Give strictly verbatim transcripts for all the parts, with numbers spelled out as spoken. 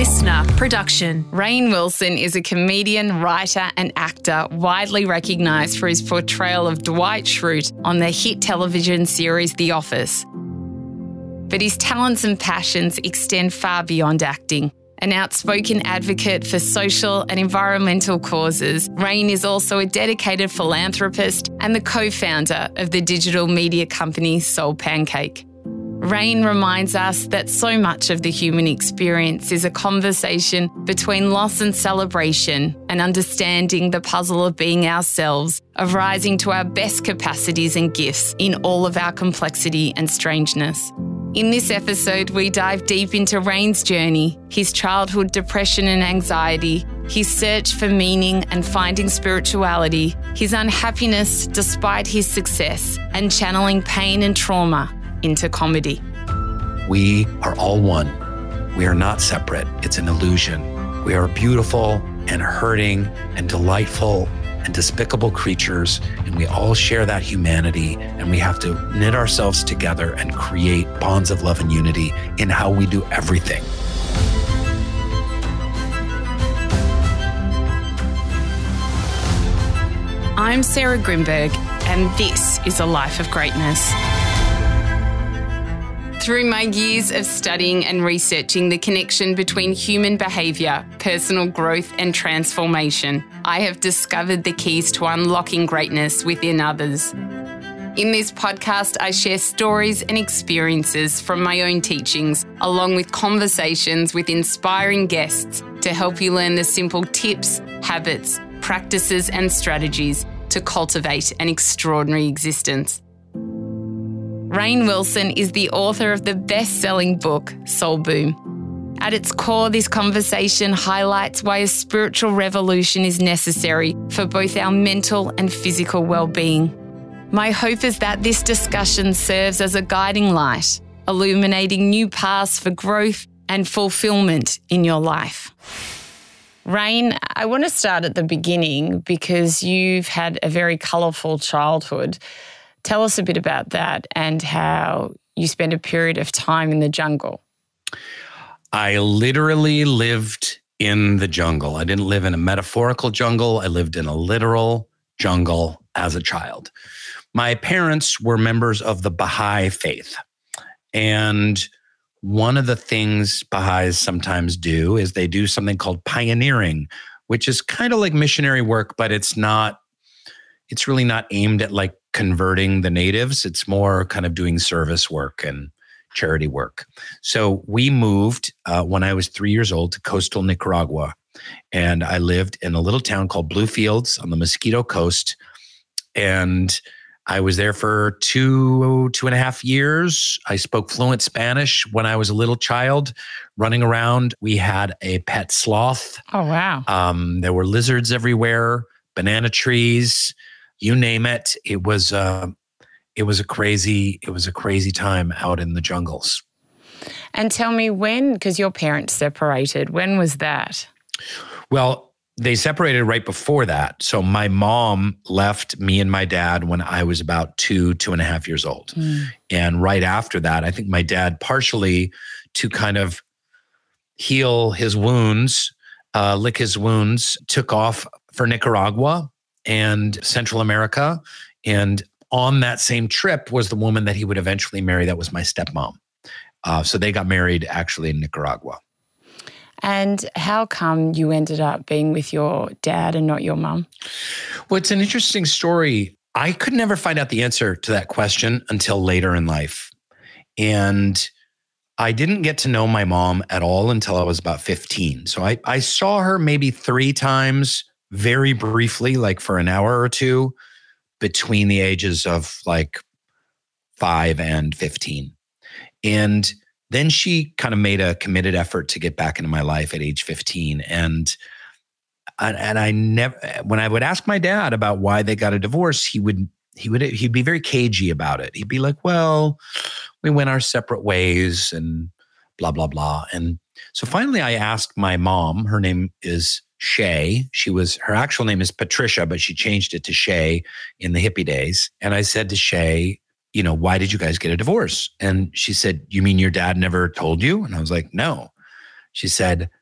listener production. Rainn Wilson is a comedian, writer and actor widely recognised for his portrayal of Dwight Schrute on the hit television series The Office. But his talents and passions extend far beyond acting. An outspoken advocate for social and environmental causes, Rainn is also a dedicated philanthropist and the co-founder of the digital media company Soulpancake. Rainn reminds us that so much of the human experience is a conversation between loss and celebration, and understanding the puzzle of being ourselves, of rising to our best capacities and gifts in all of our complexity and strangeness. In this episode, we dive deep into Rainn's journey, his childhood depression and anxiety, his search for meaning and finding spirituality, his unhappiness despite his success, and channeling pain and trauma into comedy. We are all one. We are not separate. It's an illusion. We are beautiful and hurting and delightful and despicable creatures, and we all share that humanity, and we have to knit ourselves together and create bonds of love and unity in how we do everything. I'm Sarah Grimberg, and this is A Life of Greatness. Through my years of studying and researching the connection between human behaviour, personal growth and transformation, I have discovered the keys to unlocking greatness within others. In this podcast, I share stories and experiences from my own teachings, along with conversations with inspiring guests to help you learn the simple tips, habits, practices and strategies to cultivate an extraordinary existence. Rainn Wilson is the author of the best-selling book, Soul Boom. At its core, this conversation highlights why a spiritual revolution is necessary for both our mental and physical well-being. My hope is that this discussion serves as a guiding light, illuminating new paths for growth and fulfillment in your life. Rainn, I want to start at the beginning because you've had a very colourful childhood. Tell us a bit about that and how you spent a period of time in the jungle. I literally lived in the jungle. I didn't live in a metaphorical jungle. I lived in a literal jungle as a child. My parents were members of the Baha'i faith. And one of the things Baha'is sometimes do is they do something called pioneering, which is kind of like missionary work, but it's not, it's really not aimed at like converting the natives. It's more kind of doing service work and charity work. So we moved uh, when I was three years old to coastal Nicaragua. And I lived in a little town called Bluefields on the Mosquito Coast. And I was there for two, two and a half years. I spoke fluent Spanish when I was a little child, running around. We had a pet sloth. Oh, wow. Um, there were lizards everywhere, banana trees, you name it. It was uh, it was a crazy it was a crazy time out in the jungles. And tell me when, because your parents separated, when was that? Well, they separated right before that. So my mom left me and my dad when I was about two, two and a half years old. Mm. And right after that, I think my dad, partially to kind of heal his wounds, uh, lick his wounds, took off for Nicaragua and Central America. And on that same trip was the woman that he would eventually marry. That was my stepmom. Uh, so they got married actually in Nicaragua. And how come you ended up being with your dad and not your mum? Well, it's an interesting story. I could never find out the answer to that question until later in life. And I didn't get to know my mom at all until I was about fifteen. So I, I saw her maybe three times very briefly, like for an hour or two, between the ages of like five and fifteen. And then she kind of made a committed effort to get back into my life at age fifteen. And, and I never, when I would ask my dad about why they got a divorce, he would, he would, he'd be very cagey about it. He'd be like, well, we went our separate ways and blah, blah, blah. And so finally I asked my mom, her name is Shay. She was, her actual name is Patricia, but she changed it to Shay in the hippie days. And I said to Shay, you know, why did you guys get a divorce? And she said, you mean your dad never told you? And I was like, no. She said,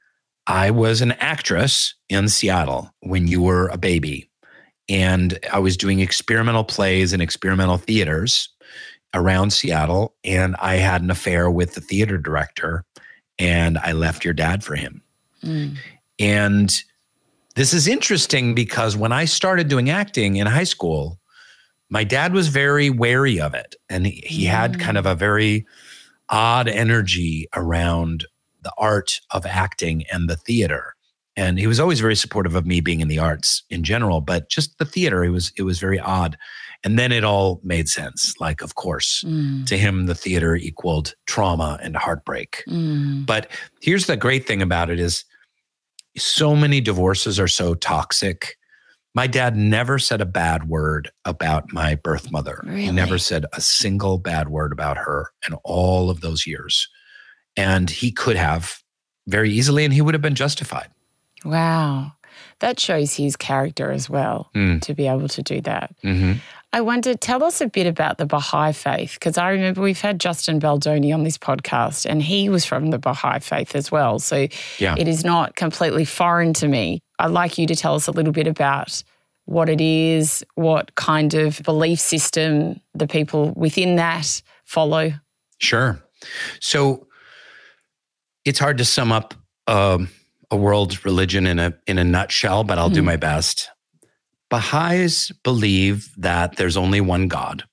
I was an actress in Seattle when you were a baby. And I was doing experimental plays and experimental theaters around Seattle. And I had an affair with the theater director, and I left your dad for him. Mm. And this is interesting because when I started doing acting in high school, my dad was very wary of it. And he, he mm. had kind of a very odd energy around the art of acting and the theater. And he was always very supportive of me being in the arts in general, but just the theater, it was it was very odd. And then it all made sense. Like, of course, mm. to him, the theater equaled trauma and heartbreak. Mm. But here's the great thing about it is so many divorces are so toxic. My dad never said a bad word about my birth mother. Really? He never said a single bad word about her in all of those years. And he could have very easily, and he would have been justified. Wow. That shows his character as well, mm. to be able to do that. Mm-hmm. I wonder, tell us a bit about the Baha'i faith, because I remember we've had Justin Baldoni on this podcast, and he was from the Baha'i faith as well. So yeah. It is not completely foreign to me. I'd like you to tell us a little bit about what it is, what kind of belief system the people within that follow. Sure. So it's hard to sum up um, a world religion in a in a nutshell, but I'll mm. do my best. Baha'is believe that there's only one God,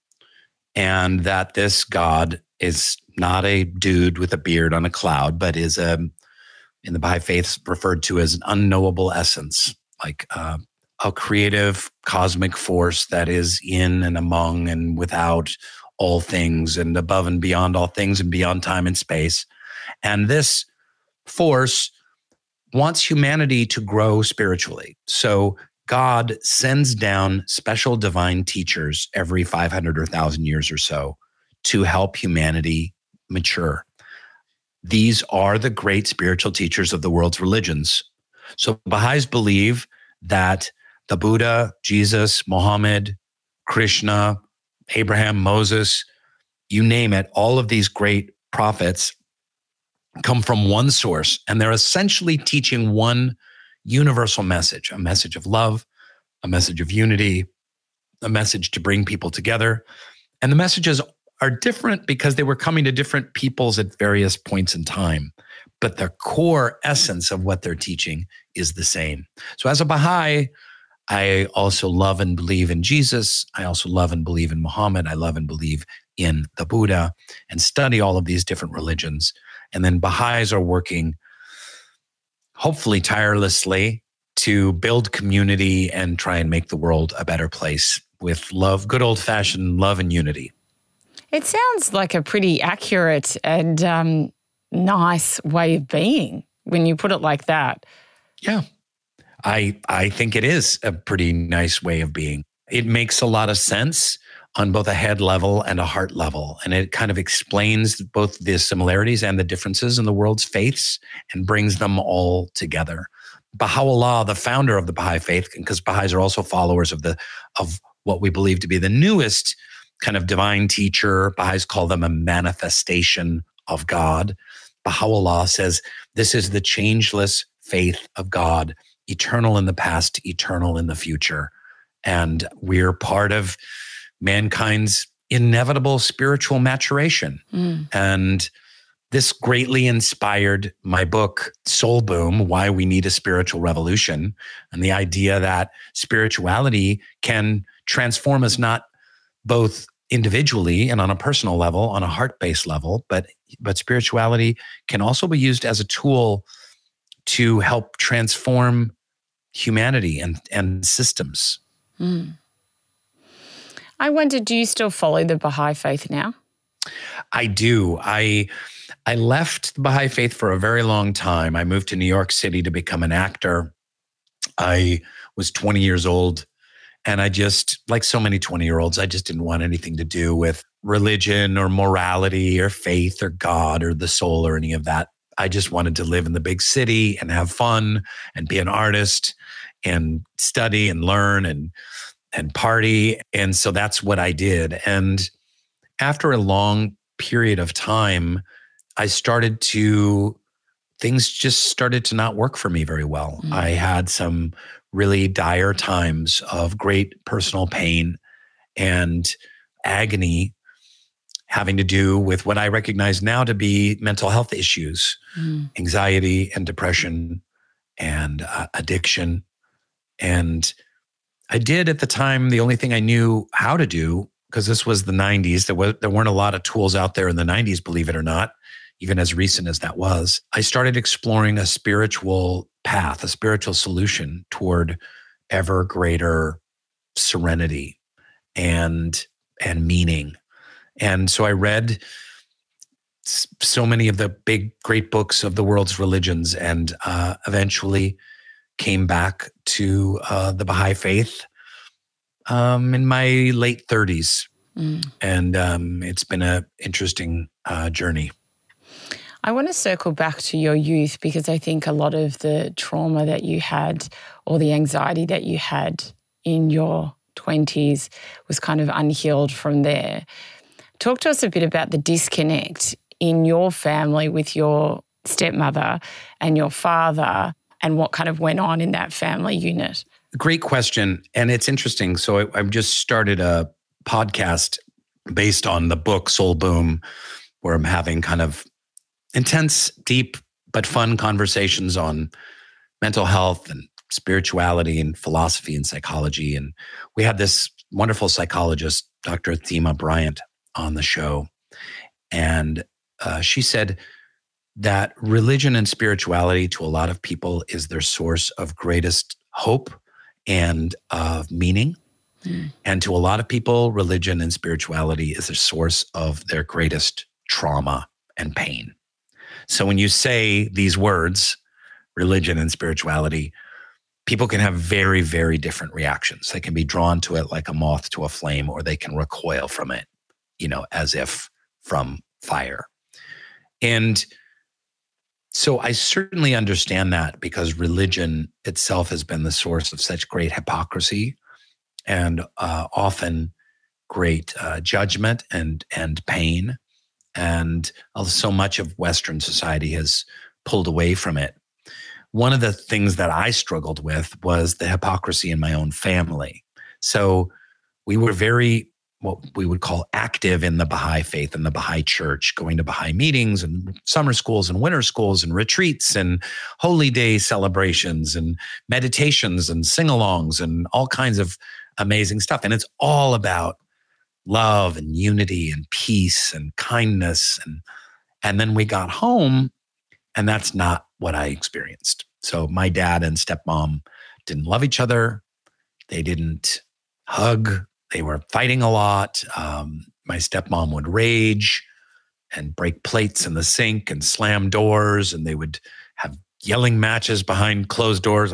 and that this God is not a dude with a beard on a cloud, but is a, in the Baha'i faith, referred to as an unknowable essence, like uh, a creative cosmic force that is in and among and without all things and above and beyond all things and beyond time and space. And this force wants humanity to grow spiritually. So God sends down special divine teachers every five hundred or one thousand years or so to help humanity mature. These are the great spiritual teachers of the world's religions. So Baha'is believe that the Buddha, Jesus, Muhammad, Krishna, Abraham, Moses, you name it, all of these great prophets come from one source, and they're essentially teaching one universal message, a message of love, a message of unity, a message to bring people together. And the messages are different because they were coming to different peoples at various points in time. But the core essence of what they're teaching is the same. So as a Baha'i, I also love and believe in Jesus. I also love and believe in Muhammad. I love and believe in the Buddha and study all of these different religions. And then Baha'is are working, hopefully tirelessly, to build community and try and make the world a better place with love, good old-fashioned love and unity. It sounds like a pretty accurate and um, nice way of being when you put it like that. Yeah, I I think it is a pretty nice way of being. It makes a lot of sense on both a head level and a heart level. And it kind of explains both the similarities and the differences in the world's faiths and brings them all together. Baha'u'llah, the founder of the Baha'i faith, because Baha'is are also followers of the of what we believe to be the newest kind of divine teacher. Baha'is call them a manifestation of God. Baha'u'llah says this is the changeless faith of God, eternal in the past, eternal in the future. And we're part of mankind's inevitable spiritual maturation. Mm. And this greatly inspired my book, Soul Boom, Why We Need a Spiritual Revolution, and the idea that spirituality can transform us not both individually and on a personal level, on a heart-based level, but, but spirituality can also be used as a tool to help transform humanity and, and systems. Mm. I wonder, do you still follow the Baha'i faith now? I do. I I left the Baha'i faith for a very long time. I moved to New York City to become an actor. I was twenty years old, and I just, like so many twenty-year-olds, I just didn't want anything to do with religion or morality or faith or God or the soul or any of that. I just wanted to live in the big city and have fun and be an artist and study and learn and and party. And so that's what I did. And after a long period of time, I started to things just started to not work for me very well. Mm. I had some really dire times of great personal pain and agony having to do with what I recognize now to be mental health issues, mm. anxiety and depression and uh, addiction. And I did at the time the only thing I knew how to do, because this was the nineties. There, was, there weren't a lot of tools out there in the nineties, believe it or not, even as recent as that was. I started exploring a spiritual path, a spiritual solution toward ever greater serenity and, and meaning. And so I read so many of the big, great books of the world's religions, and uh, eventually came back to uh, the Baha'i faith um, in my late thirties. Mm. And um, it's been an interesting uh, journey. I want to circle back to your youth, because I think a lot of the trauma that you had, or the anxiety that you had in your twenties, was kind of unhealed from there. Talk to us a bit about the disconnect in your family with your stepmother and your father, and what kind of went on in that family unit. Great question. And it's interesting. So I, I've just started a podcast based on the book Soul Boom, where I'm having kind of intense, deep, but fun conversations on mental health and spirituality and philosophy and psychology. And we had this wonderful psychologist, Doctor Thema Bryant, on the show. And uh, she said that religion and spirituality to a lot of people is their source of greatest hope and of meaning. Mm. And to a lot of people, religion and spirituality is a source of their greatest trauma and pain. So when you say these words, religion and spirituality, people can have very, very different reactions. They can be drawn to it like a moth to a flame, or they can recoil from it, you know, as if from fire. And so I certainly understand that, because religion itself has been the source of such great hypocrisy and uh, often great uh, judgment and and pain. And so much of Western society has pulled away from it. One of the things that I struggled with was the hypocrisy in my own family. So we were very, what we would call, active in the Baha'i faith and the Baha'i church, going to Baha'i meetings and summer schools and winter schools and retreats and holy day celebrations and meditations and sing-alongs and all kinds of amazing stuff. And it's all about love and unity and peace and kindness. And, and then we got home, and that's not what I experienced. So my dad and stepmom didn't love each other. They didn't hug. They were fighting a lot. Um, my stepmom would rage and break plates in the sink and slam doors, and they would have yelling matches behind closed doors.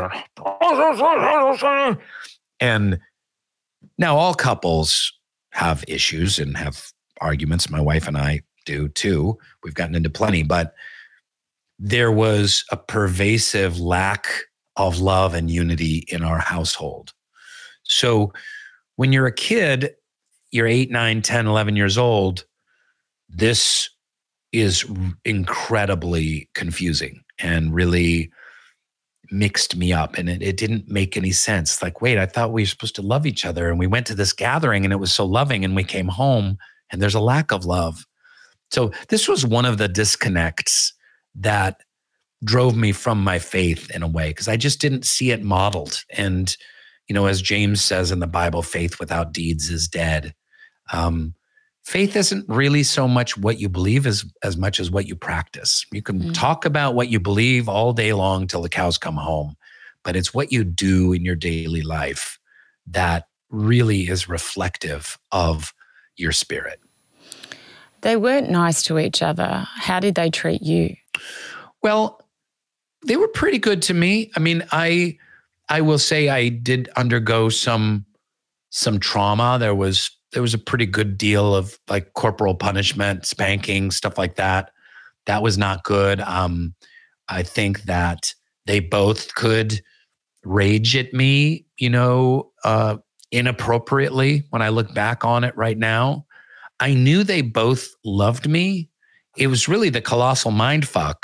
And now all couples have issues and have arguments. My wife and I do too. We've gotten into plenty, but there was a pervasive lack of love and unity in our household. So when you're a kid, you're eight, nine, ten, eleven years old, this is incredibly confusing and really mixed me up. And it, it didn't make any sense. Like, wait, I thought we were supposed to love each other. And we went to this gathering and it was so loving. And we came home and there's a lack of love. So this was one of the disconnects that drove me from my faith in a way, because I just didn't see it modeled. And, you know, as James says in the Bible, faith without deeds is dead. Um, faith isn't really so much what you believe as, as much as what you practice. You can mm. talk about what you believe all day long till the cows come home, but it's what you do in your daily life that really is reflective of your spirit. They weren't nice to each other. How did they treat you? Well, they were pretty good to me. I mean, I I will say I did undergo some some trauma. There was there was a pretty good deal of like corporal punishment, spanking, stuff like that. That was not good. Um, I think that they both could rage at me, you know, uh, inappropriately when I look back on it right now. I knew they both loved me. It was really the colossal mindfuck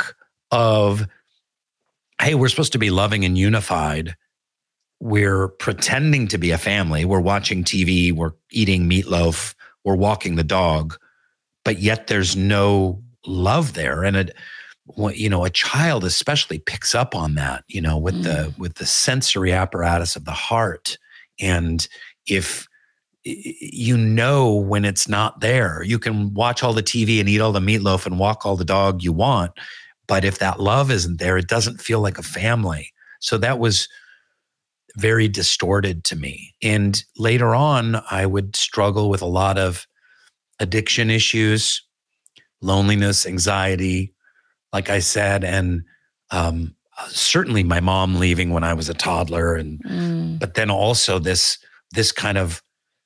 of, hey, we're supposed to be loving and unified. We're pretending to be a family. We're watching T V. We're eating meatloaf. We're walking the dog. But yet there's no love there. And it, you know, a child especially picks up on that, you know, with mm. the with the sensory apparatus of the heart. And if you know when it's not there, you can watch all the T V and eat all the meatloaf and walk all the dog you want. But if that love isn't there, it doesn't feel like a family. So that was very distorted to me. And later on, I would struggle with a lot of addiction issues, loneliness, anxiety, like I said, and um, certainly my mom leaving when I was a toddler, and mm. but then also this this kind of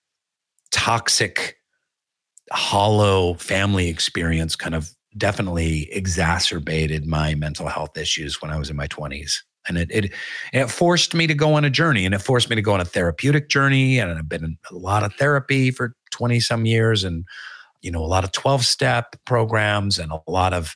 toxic, hollow family experience kind of definitely exacerbated my mental health issues when I was in my twenties. And it, it it forced me to go on a journey, and it forced me to go on a therapeutic journey. And I've been in a lot of therapy for twenty some years, and you know, a lot of twelve step programs and a lot of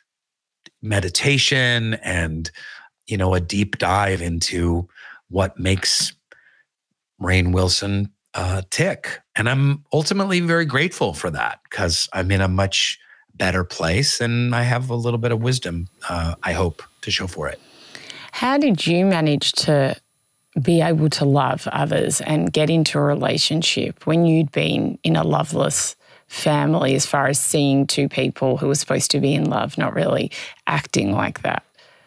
meditation, and you know, a deep dive into what makes Rainn Wilson uh, tick. And I'm ultimately very grateful for that, because I'm in a much better place, and I have a little bit of wisdom, uh, I hope, to show for it. How did you manage to be able to love others and get into a relationship when you'd been in a loveless family, as far as seeing two people who were supposed to be in love, not really acting like that?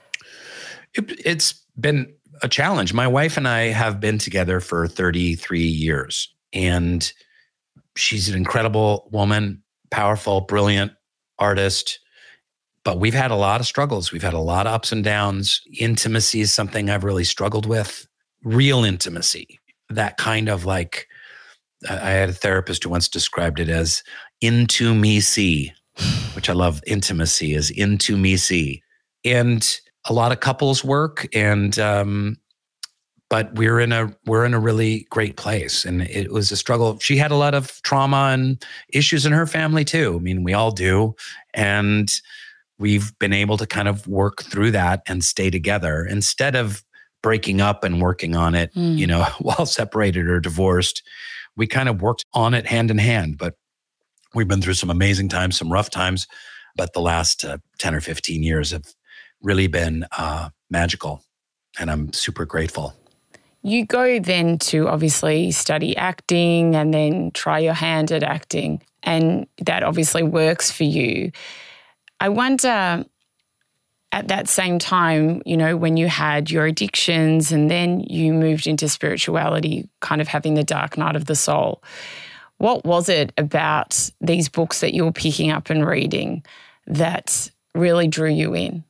It, it's been a challenge. My wife and I have been together for thirty-three years, and she's an incredible woman, powerful, brilliant artist. But we've had a lot of struggles. We've had a lot of ups and downs. Intimacy is something I've really struggled with. Real intimacy, that kind of like, I had a therapist who once described it as into me see, which I love. Intimacy is into me see. And a lot of couples work, and um, but we're in a we're in a really great place. And it was a struggle. She had a lot of trauma and issues in her family too. I mean, we all do. And we've been able to kind of work through that and stay together instead of breaking up and working on it, mm. you know, while separated or divorced. We kind of worked on it hand in hand, but we've been through some amazing times, some rough times, but the last uh, ten or fifteen years have really been uh, magical, and I'm super grateful. You go then to obviously study acting and then try your hand at acting, and that obviously works for you. I wonder, at that same time, you know, when you had your addictions and then you moved into spirituality, kind of having the dark night of the soul, what was it about these books that you were picking up and reading that really drew you in?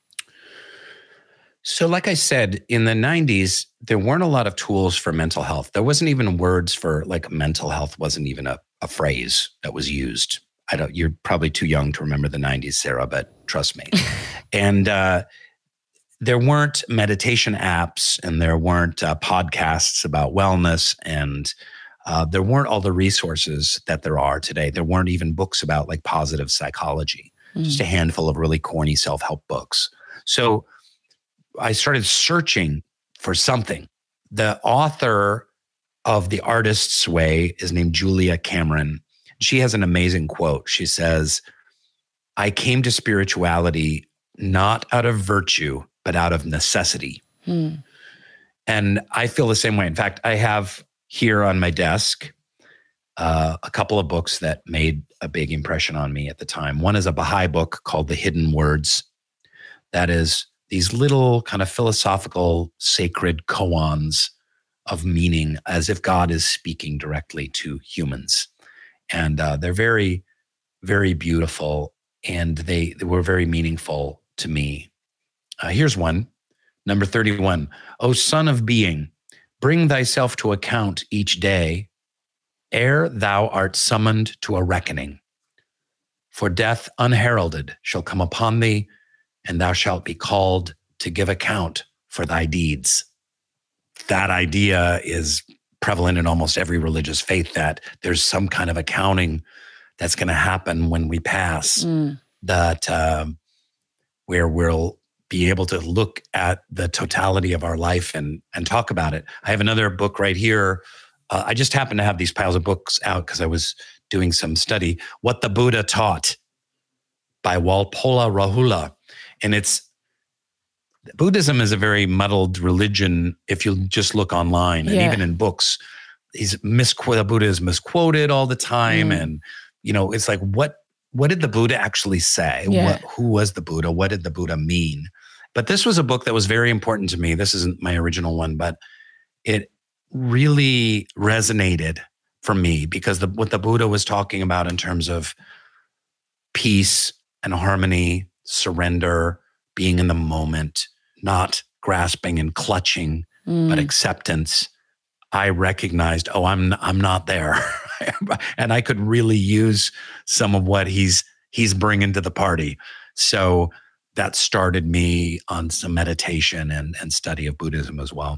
So like I said, in the nineties, there weren't a lot of tools for mental health. There wasn't even words for, like, mental health wasn't even a, a phrase that was used. I don't, you're probably too young to remember the nineties, Sarah, but trust me. And uh, there weren't meditation apps, and there weren't uh, podcasts about wellness, and uh, there weren't all the resources that there are today. There weren't even books about, like, positive psychology, mm. just a handful of really corny self-help books. So I started searching for something. The author of The Artist's Way is named Julia Cameron. She has an amazing quote. She says, "I came to spirituality not out of virtue, but out of necessity." Hmm. And I feel the same way. In fact, I have here on my desk uh, a couple of books that made a big impression on me at the time. One is a Baha'i book called The Hidden Words. That is these little kind of philosophical, sacred koans of meaning, as if God is speaking directly to humans. And uh, they're very, very beautiful, and they, they were very meaningful to me. Uh, here's one, number thirty-one. "O son of being, bring thyself to account each day, ere thou art summoned to a reckoning. For death unheralded shall come upon thee, and thou shalt be called to give account for thy deeds." That idea is prevalent in almost every religious faith, that there's some kind of accounting that's going to happen when we pass, mm. that um, where we'll be able to look at the totality of our life and, and talk about it. I have another book right here. Uh, I just happen to have these piles of books out because I was doing some study. What the Buddha Taught by Walpola Rahula. And it's, Buddhism is a very muddled religion if you just look online. And Yeah. even in books, he's misquoted, Buddha is misquoted all the time. Mm. And, you know, it's like, what, what did the Buddha actually say? Yeah. What, who was the Buddha? What did the Buddha mean? But this was a book that was very important to me. This isn't my original one, but it really resonated for me because the, what the Buddha was talking about in terms of peace and harmony, surrender, being in the moment, not grasping and clutching, Mm. but acceptance. I recognized, oh, I'm I'm not there, and I could really use some of what he's he's bringing to the party. So that started me on some meditation and, and study of Buddhism as well.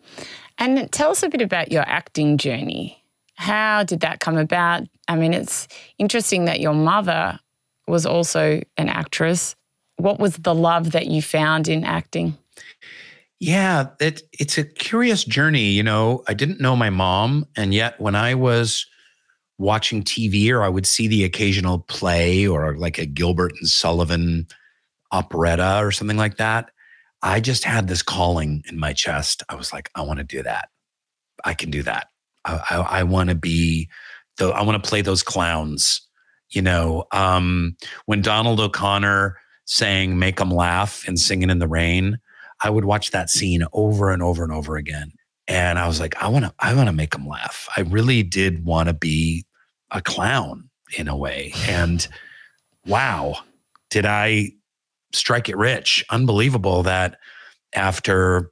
And tell us a bit about your acting journey. How did that come about? I mean, it's interesting that your mother was also an actress. What was the love that you found in acting? Yeah, it, it's a curious journey. You know, I didn't know my mom, and yet when I was watching T V or I would see the occasional play or like a Gilbert and Sullivan operetta or something like that, I just had this calling in my chest. I was like, I want to do that. I can do that. I, I, I want to be, the, I want to play those clowns. You know, um, when Donald O'Connor sang "Make 'Em Laugh" and "Singing in the Rain," I would watch that scene over and over and over again. And I was like, I want to, I want to make them laugh. I really did want to be a clown in a way. And wow, did I strike it rich. Unbelievable that after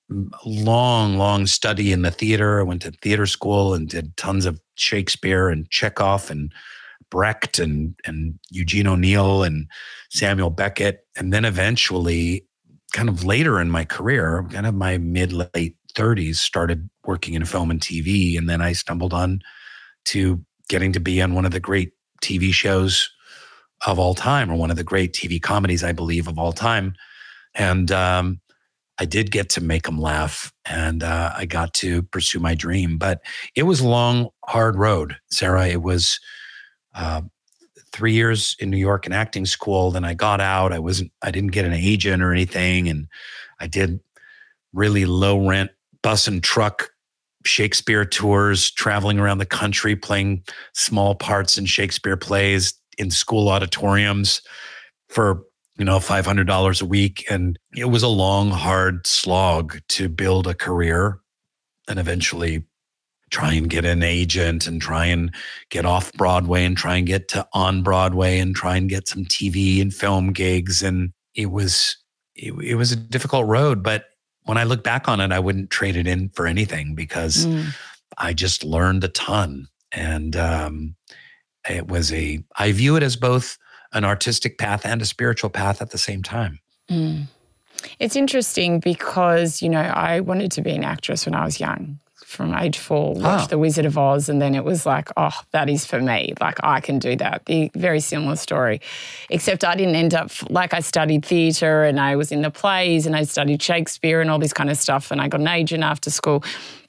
long, long study in the theater, I went to theater school and did tons of Shakespeare and Chekhov and Brecht and, and Eugene O'Neill and Samuel Beckett. And then eventually, kind of later in my career, kind of my mid, late thirties, started working in film and T V. And then I stumbled on to getting to be on one of the great T V shows of all time, or one of the great T V comedies, I believe, of all time. And um, I did get to make them laugh, and uh, I got to pursue my dream. But it was a long, hard road, Sarah. It was uh, three years in New York in acting school. Then I got out. I wasn't, I didn't get an agent or anything. And I did really low rent bus and truck Shakespeare tours, traveling around the country, playing small parts in Shakespeare plays in school auditoriums for, you know, five hundred dollars a week. And it was a long, hard slog to build a career and eventually try and get an agent and try and get off Broadway and try and get to on Broadway and try and get some T V and film gigs. And it was, it, it was a difficult road, but when I look back on it, I wouldn't trade it in for anything because mm. I just learned a ton. And um, it was a, I view it as both an artistic path and a spiritual path at the same time. Mm. It's interesting because, you know, I wanted to be an actress when I was young. From age four, watched oh. The Wizard of Oz, and then it was like, oh, that is for me. Like, I can do that. The very similar story, except I didn't end up, like I studied theatre and I was in the plays and I studied Shakespeare and all this kind of stuff, and I got an agent after school.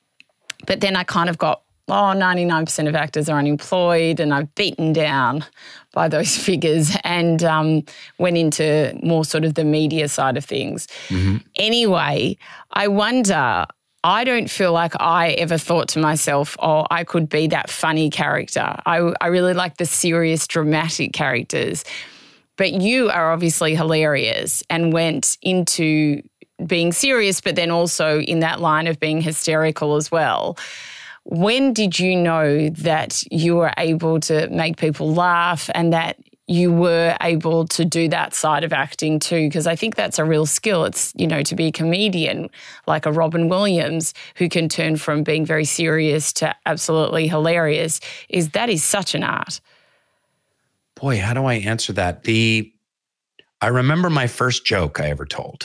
But then I kind of got, oh, ninety-nine percent of actors are unemployed, and I've beaten down by those figures and um, went into more sort of the media side of things. Mm-hmm. Anyway, I wonder... I don't feel like I ever thought to myself, oh, I could be that funny character. I, I really like the serious, dramatic characters. But you are obviously hilarious and went into being serious, but then also in that line of being hysterical as well. When did you know that you were able to make people laugh and that you were able to do that side of acting too? Because I think that's a real skill. It's, you know, to be a comedian like a Robin Williams who can turn from being very serious to absolutely hilarious, is that is such an art. Boy, how do I answer that? The I remember my first joke I ever told.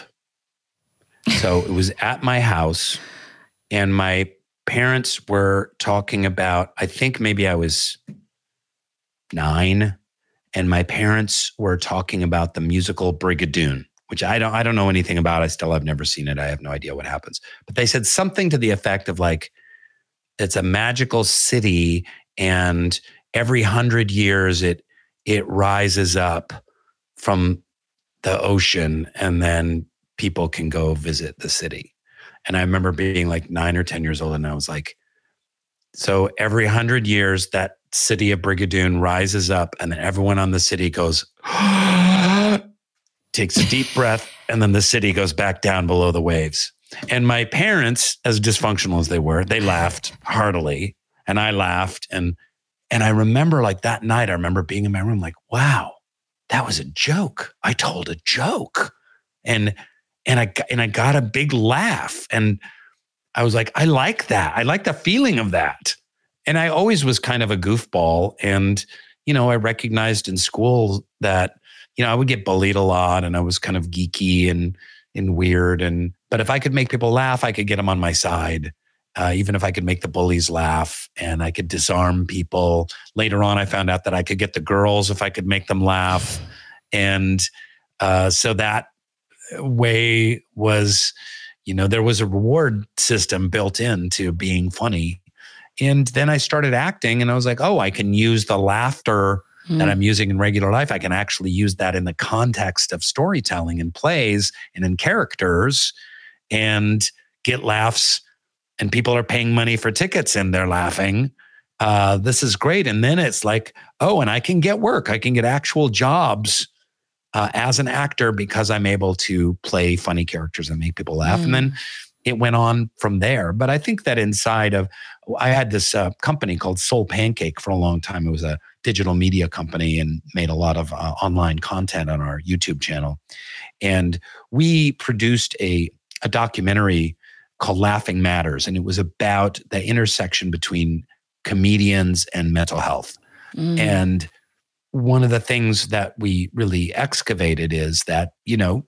So it was at my house and my parents were talking about, I think maybe I was nine, and my parents were talking about the musical Brigadoon. which I don't I don't know anything about. I still have never seen it. I have no idea what happens. But they said something to the effect of like, it's a magical city, and every hundred years it it rises up from the ocean, and then people can go visit the city. And I remember being like nine or ten years old, and I was like, so every hundred years that city of Brigadoon rises up, and then everyone on the city goes, takes a deep breath, and then the city goes back down below the waves. And my parents, as dysfunctional as they were, they laughed heartily, and I laughed. And and I remember like that night, I remember being in my room like, wow, that was a joke. I told a joke. And and I and I got a big laugh. And I was like, I like that. I like the feeling of that. And I always was kind of a goofball. And, you know, I recognized in school that, you know, I would get bullied a lot, and I was kind of geeky and and weird. And but if I could make people laugh, I could get them on my side. Uh, even if I could make the bullies laugh, and I could disarm people. Later on, I found out that I could get the girls if I could make them laugh. And uh, so that way was, you know, there was a reward system built into being funny. And then I started acting, and I was like, oh, I can use the laughter mm. that I'm using in regular life. I can actually use that in the context of storytelling and plays and in characters, and get laughs. And people are paying money for tickets, and they're laughing. Uh, this is great. And then it's like, oh, and I can get work. I can get actual jobs uh, as an actor because I'm able to play funny characters and make people laugh. Mm. And then it went on from there. But I think that inside of, I had this uh, company called Soul Pancake for a long time. It was a digital media company and made a lot of uh, online content on our YouTube channel. And we produced a, a documentary called Laughing Matters. And it was about the intersection between comedians and mental health. Mm. And one of the things that we really excavated is that, you know,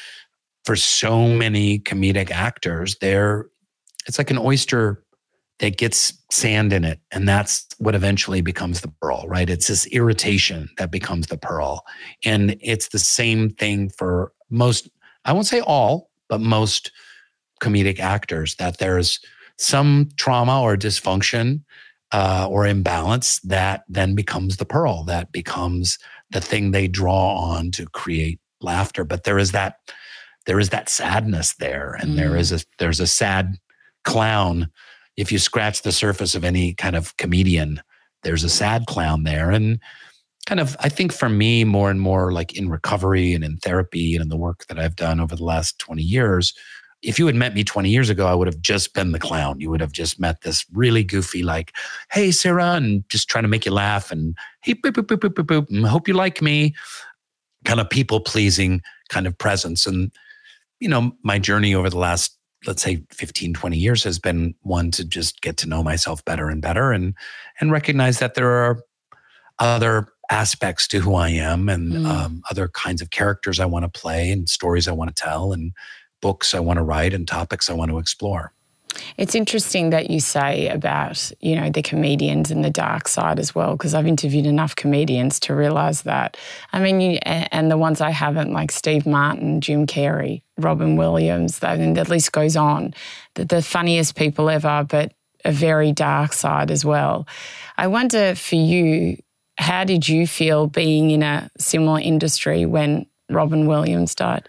for so many comedic actors, they're, it's like an oyster that gets sand in it. And that's what eventually becomes the pearl, right? It's this irritation that becomes the pearl. And it's the same thing for most, I won't say all, but most comedic actors, that there's some trauma or dysfunction uh, or imbalance that then becomes the pearl, that becomes the thing they draw on to create laughter. But there is that, there is that sadness there, and mm. there is a there's a sad clown. If you scratch the surface of any kind of comedian, there's a sad clown there. And kind of, I think for me, more and more like in recovery and in therapy and in the work that I've done over the last twenty years, if you had met me twenty years ago, I would have just been the clown. You would have just met this really goofy, like, hey, Sarah, and just trying to make you laugh, and hey, boop, boop, boop, boop, boop, boop, and hope you like me, kind of people-pleasing kind of presence. And, you know, my journey over the last, let's say fifteen, twenty years has been one to just get to know myself better and better, and and recognize that there are other aspects to who I am, and mm. um, other kinds of characters I want to play, and stories I want to tell, and books I want to write, and topics I want to explore. It's interesting that you say about, you know, the comedians and the dark side as well, because I've interviewed enough comedians to realize that. I mean, you, and the ones I haven't, like Steve Martin, Jim Carrey, Robin Williams, I mean, the list goes on. The, the funniest people ever, but a very dark side as well. I wonder for you, how did you feel being in a similar industry when Robin Williams died?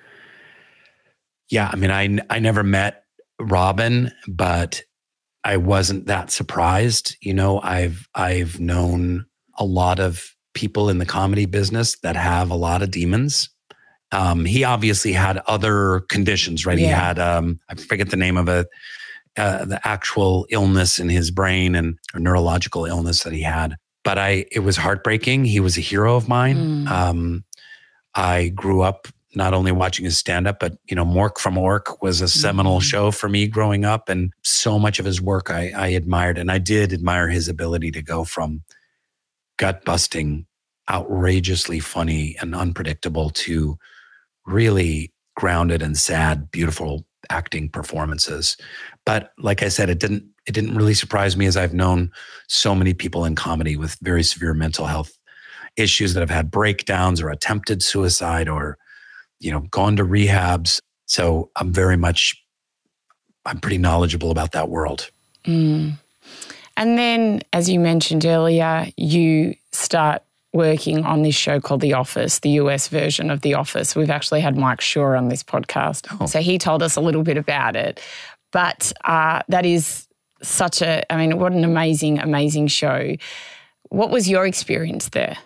Yeah, I mean, I I never met Robin, but I wasn't that surprised. You know, I've I've known a lot of people in the comedy business that have a lot of demons. Um, he obviously had other conditions, right? Yeah. He had um, I forget the name of it, uh, the actual illness in his brain, and or neurological illness that he had. But I, it was heartbreaking. He was a hero of mine. Mm. Um, I grew up not only watching his stand-up, but, you know, Mork from Ork was a seminal mm-hmm. show for me growing up. And so much of his work I, I admired. And I did admire his ability to go from gut-busting, outrageously funny and unpredictable to really grounded and sad, beautiful acting performances. But like I said, it didn't it didn't really surprise me, as I've known so many people in comedy with very severe mental health issues that have had breakdowns or attempted suicide or you know, gone to rehabs. So I'm very much, I'm pretty knowledgeable about that world. Mm. And then, as you mentioned earlier, you start working on this show called The Office, the U S version of The Office. We've actually had Mike Schur on this podcast. Oh. So he told us a little bit about it. But uh, that is such a, I mean, what an amazing, amazing show. What was your experience there?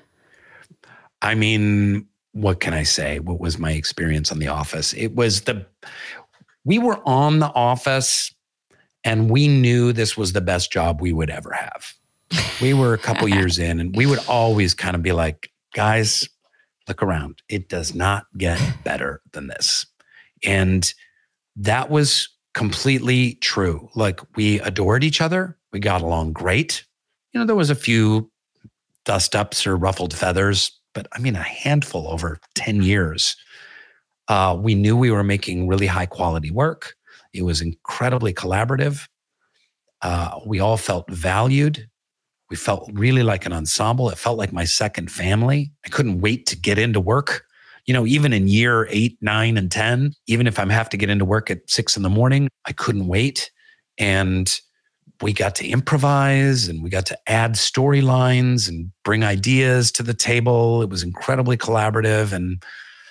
I mean, what can I say? What was my experience on The Office? It was the, we were on The Office and we knew this was the best job we would ever have. We were a couple years in and we would always kind of be like, guys, look around. It does not get better than this. And that was completely true. Like we adored each other. We got along great. You know, there was a few dust ups or ruffled feathers, but I mean, a handful over ten years. Uh, we knew we were making really high quality work. It was incredibly collaborative. Uh, we all felt valued. We felt really like an ensemble. It felt like my second family. I couldn't wait to get into work. You know, even in year eight, nine, and ten, even if I have to get into work at six in the morning, I couldn't wait. And we got to improvise and we got to add storylines and bring ideas to the table. It was incredibly collaborative, and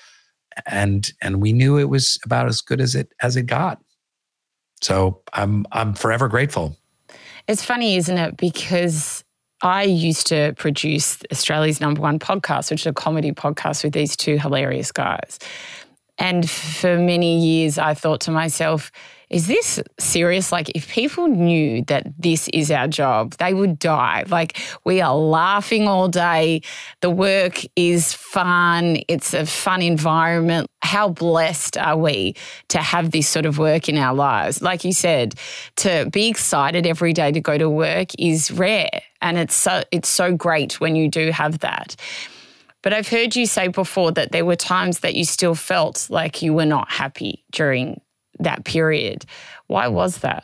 and and we knew it was about as good as it as it got. So I'm I'm forever grateful. It's funny, isn't it? Because I used to produce Australia's number one podcast, which is a comedy podcast with these two hilarious guys. And for many years, I thought to myself, is this serious? Like, if people knew that this is our job, they would die. Like, we are laughing all day. The work is fun. It's a fun environment. How blessed are we to have this sort of work in our lives? Like you said, to be excited every day to go to work is rare. And it's so, it's so great when you do have that. But I've heard you say before that there were times that you still felt like you were not happy during that period. Why was that?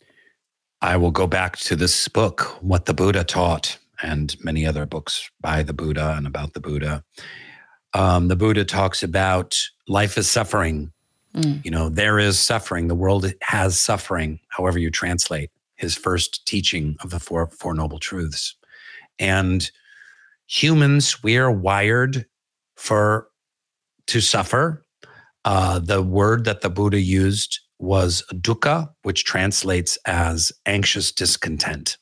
I will go back to this book, What the Buddha Taught, and many other books by the Buddha and about the Buddha. Um, the Buddha talks about life is suffering. Mm. You know, there is suffering. The world has suffering, however you translate his first teaching of the Four, four Noble Truths. And humans, we are wired for to suffer. Uh, the word that the Buddha used was dukkha, which translates as anxious discontent.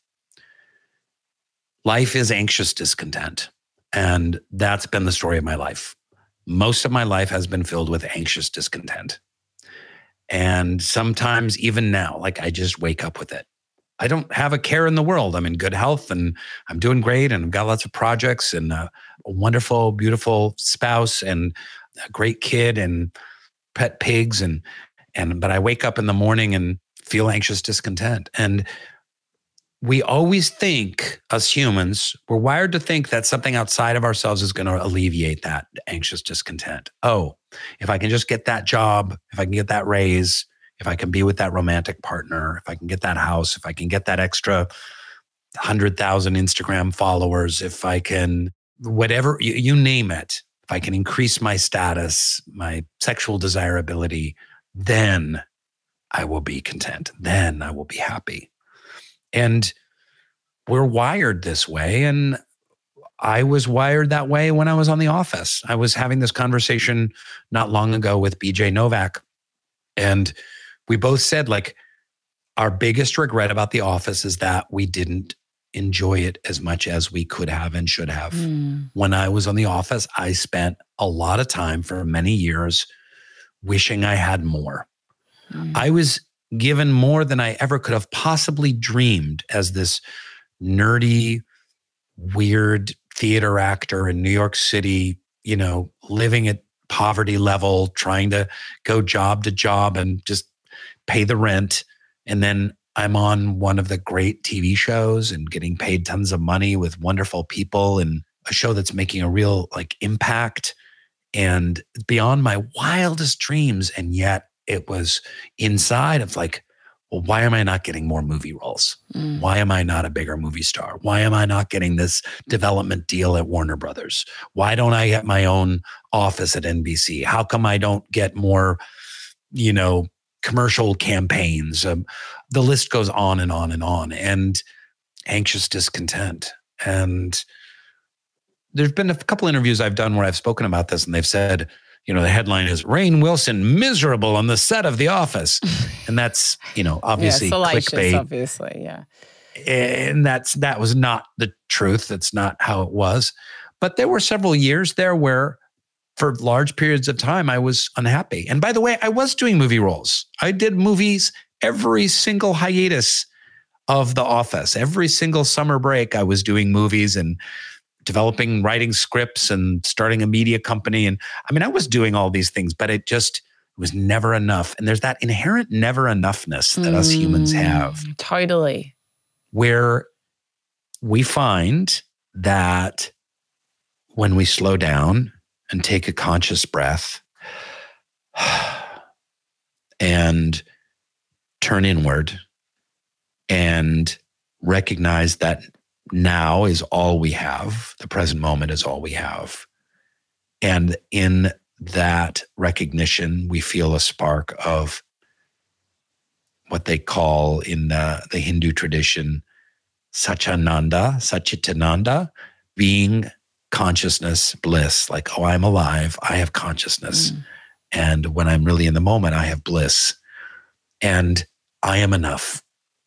Life is anxious discontent. And that's been the story of my life. Most of my life has been filled with anxious discontent. And sometimes even now, like I just wake up with it. I don't have a care in the world. I'm in good health and I'm doing great and I've got lots of projects and a, a wonderful, beautiful spouse and a great kid and pet pigs. And, and, but I wake up in the morning and feel anxious discontent. And we always think, us humans, we're wired to think that something outside of ourselves is going to alleviate that anxious discontent. Oh, if I can just get that job, if I can get that raise, if I can be with that romantic partner, if I can get that house, if I can get that extra one hundred thousand Instagram followers, if I can, whatever, you, you name it, if I can increase my status, my sexual desirability, then I will be content. Then I will be happy. And we're wired this way. And I was wired that way when I was on The Office. I was having this conversation not long ago with B J Novak. And we both said, like, our biggest regret about The Office is that we didn't enjoy it as much as we could have and should have. Mm. When I was on The Office, I spent a lot of time for many years wishing I had more. Mm. I was given more than I ever could have possibly dreamed as this nerdy, weird theater actor in New York City, you know, living at poverty level, trying to go job to job and just pay the rent. And then I'm on one of the great T V shows and getting paid tons of money with wonderful people and a show that's making a real like impact and beyond my wildest dreams. And yet it was inside of like, well, why am I not getting more movie roles? Mm. Why am I not a bigger movie star? Why am I not getting this development deal at Warner Brothers? Why don't I get my own office at N B C? How come I don't get more, you know, commercial campaigns? Um, the list goes on and on and on. And anxious discontent. And there's been a couple interviews I've done where I've spoken about this, and they've said, you know, the headline is Rainn Wilson miserable on the set of The Office. And that's, you know, obviously yeah, salacious, clickbait. Obviously, yeah. And that's that was not the truth. That's not how it was. But there were several years there where for large periods of time I was unhappy. And by the way, I was doing movie roles. I did movies every single hiatus of The Office. Every single summer break I was doing movies and developing, writing scripts and starting a media company. And I mean, I was doing all these things, but it just was never enough. And there's that inherent never enoughness that mm, us humans have. Totally. Where we find that when we slow down and take a conscious breath and turn inward and recognize that now is all we have. The present moment is all we have. And in that recognition, we feel a spark of what they call in uh, the Hindu tradition, Satchitananda, Satchitananda, being consciousness, bliss. Like, oh, I'm alive. I have consciousness. Mm. And when I'm really in the moment, I have bliss. And I am enough.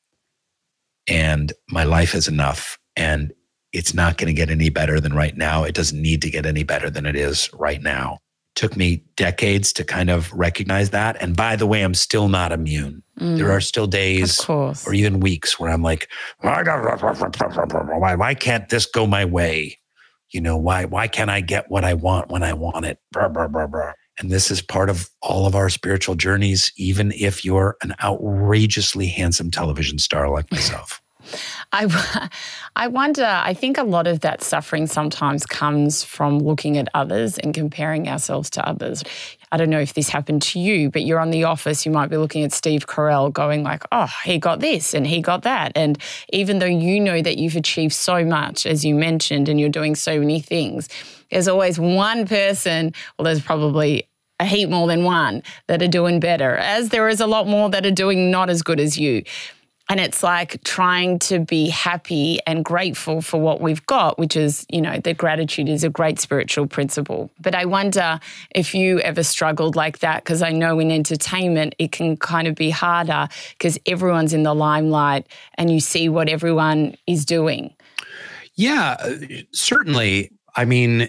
And my life is enough. And it's not going to get any better than right now. It doesn't need to get any better than it is right now. It took me decades to kind of recognize that. And by the way, I'm still not immune. Mm. There are still days or even weeks where I'm like, why, why can't this go my way? You know, why, why can't I get what I want when I want it? And this is part of all of our spiritual journeys, even if you're an outrageously handsome television star like myself. I, I wonder, I think a lot of that suffering sometimes comes from looking at others and comparing ourselves to others. I don't know if this happened to you, but you're on The Office, you might be looking at Steve Carell going like, oh, he got this and he got that. And even though you know that you've achieved so much, as you mentioned, and you're doing so many things, there's always one person, well, there's probably a heap more than one that are doing better, as there is a lot more that are doing not as good as you. And it's like trying to be happy and grateful for what we've got, which is, you know, that gratitude is a great spiritual principle. But I wonder if you ever struggled like that, because I know in entertainment it can kind of be harder because everyone's in the limelight and you see what everyone is doing. Yeah, certainly. I mean,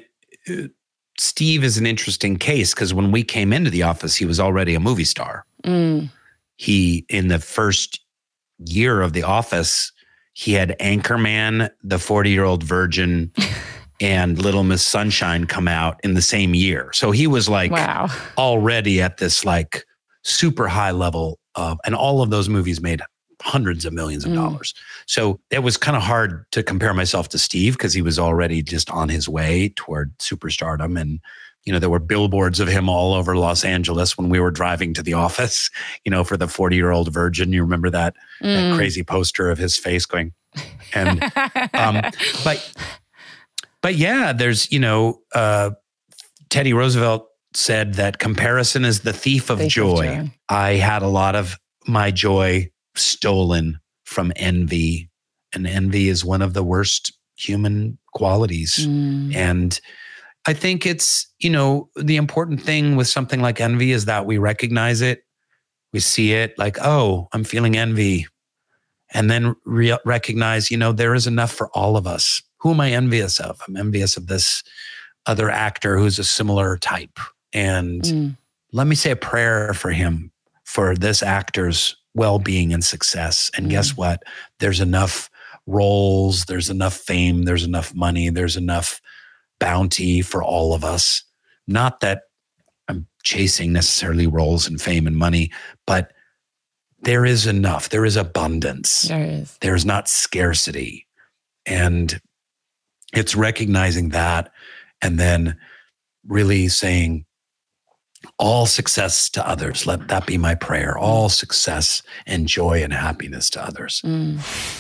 Steve is an interesting case because when we came into The Office, he was already a movie star. Mm. He, in the first year of The Office, he had Anchorman, The forty-Year-Old Virgin, and Little Miss Sunshine come out in the same year. So he was like wow. already at this like super high level of, and all of those movies made hundreds of millions of mm. dollars. So it was kind of hard to compare myself to Steve because he was already just on his way toward superstardom. And, you know, there were billboards of him all over Los Angeles when we were driving to the office, you know, for The forty-Year-Old Virgin. You remember that, mm. that crazy poster of his face going, and, um, but, but yeah, there's, you know, uh, Teddy Roosevelt said that comparison is the thief of, thief joy. of joy. I had a lot of my joy stolen from envy, and envy is one of the worst human qualities. Mm. And I think it's, you know, the important thing with something like envy is that we recognize it. We see it like, oh, I'm feeling envy. And then re- recognize, you know, there is enough for all of us. Who am I envious of? I'm envious of this other actor who's a similar type. And mm. let me say a prayer for him, for this actor's well-being and success. And mm. guess what? There's enough roles, there's enough fame, there's enough money, there's enough bounty for all of us. Not that I'm chasing necessarily roles and fame and money, but there is enough. There is abundance. There is. There's not scarcity. And it's recognizing that and then really saying, All success to others. Let that be my prayer. All success and joy and happiness to others. Mm.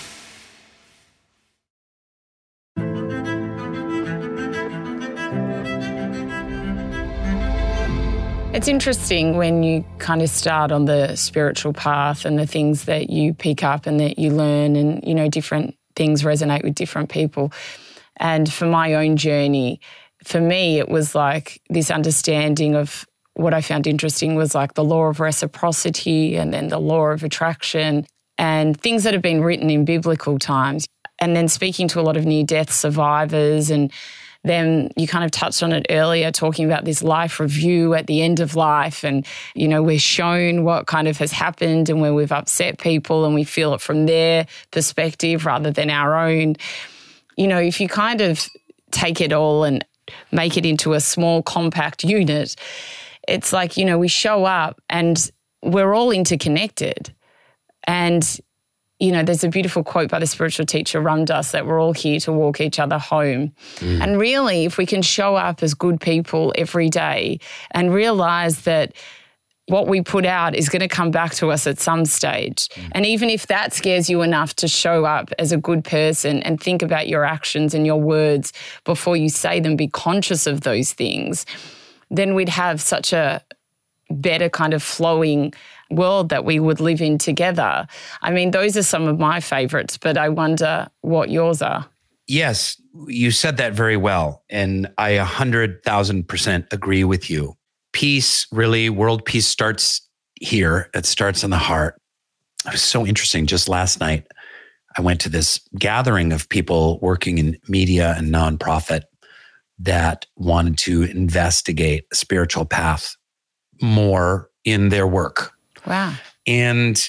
It's interesting when you kind of start on the spiritual path and the things that you pick up and that you learn, and, you know, different things resonate with different people. And for my own journey, for me, it was like this understanding of what I found interesting was like the law of reciprocity and then the law of attraction and things that have been written in biblical times. And then speaking to a lot of near-death survivors, and then you kind of touched on it earlier, talking about this life review at the end of life. And, you know, we're shown what kind of has happened and where we've upset people, and we feel it from their perspective rather than our own. You know, if you kind of take it all and make it into a small, compact unit, it's like, you know, we show up and we're all interconnected. And, you know, there's a beautiful quote by the spiritual teacher Ram Dass that we're all here to walk each other home. Mm. And really, if we can show up as good people every day and realize that what we put out is going to come back to us at some stage. Mm. And even if that scares you enough to show up as a good person and think about your actions and your words before you say them, be conscious of those things, then we'd have such a better kind of flowing world that we would live in together. I mean, those are some of my favorites, but I wonder what yours are. Yes, you said that very well. And I one hundred thousand percent agree with you. Peace, really, world peace starts here. It starts in the heart. It was so interesting. Just last night, I went to this gathering of people working in media and nonprofit that wanted to investigate a spiritual path more in their work. Wow. And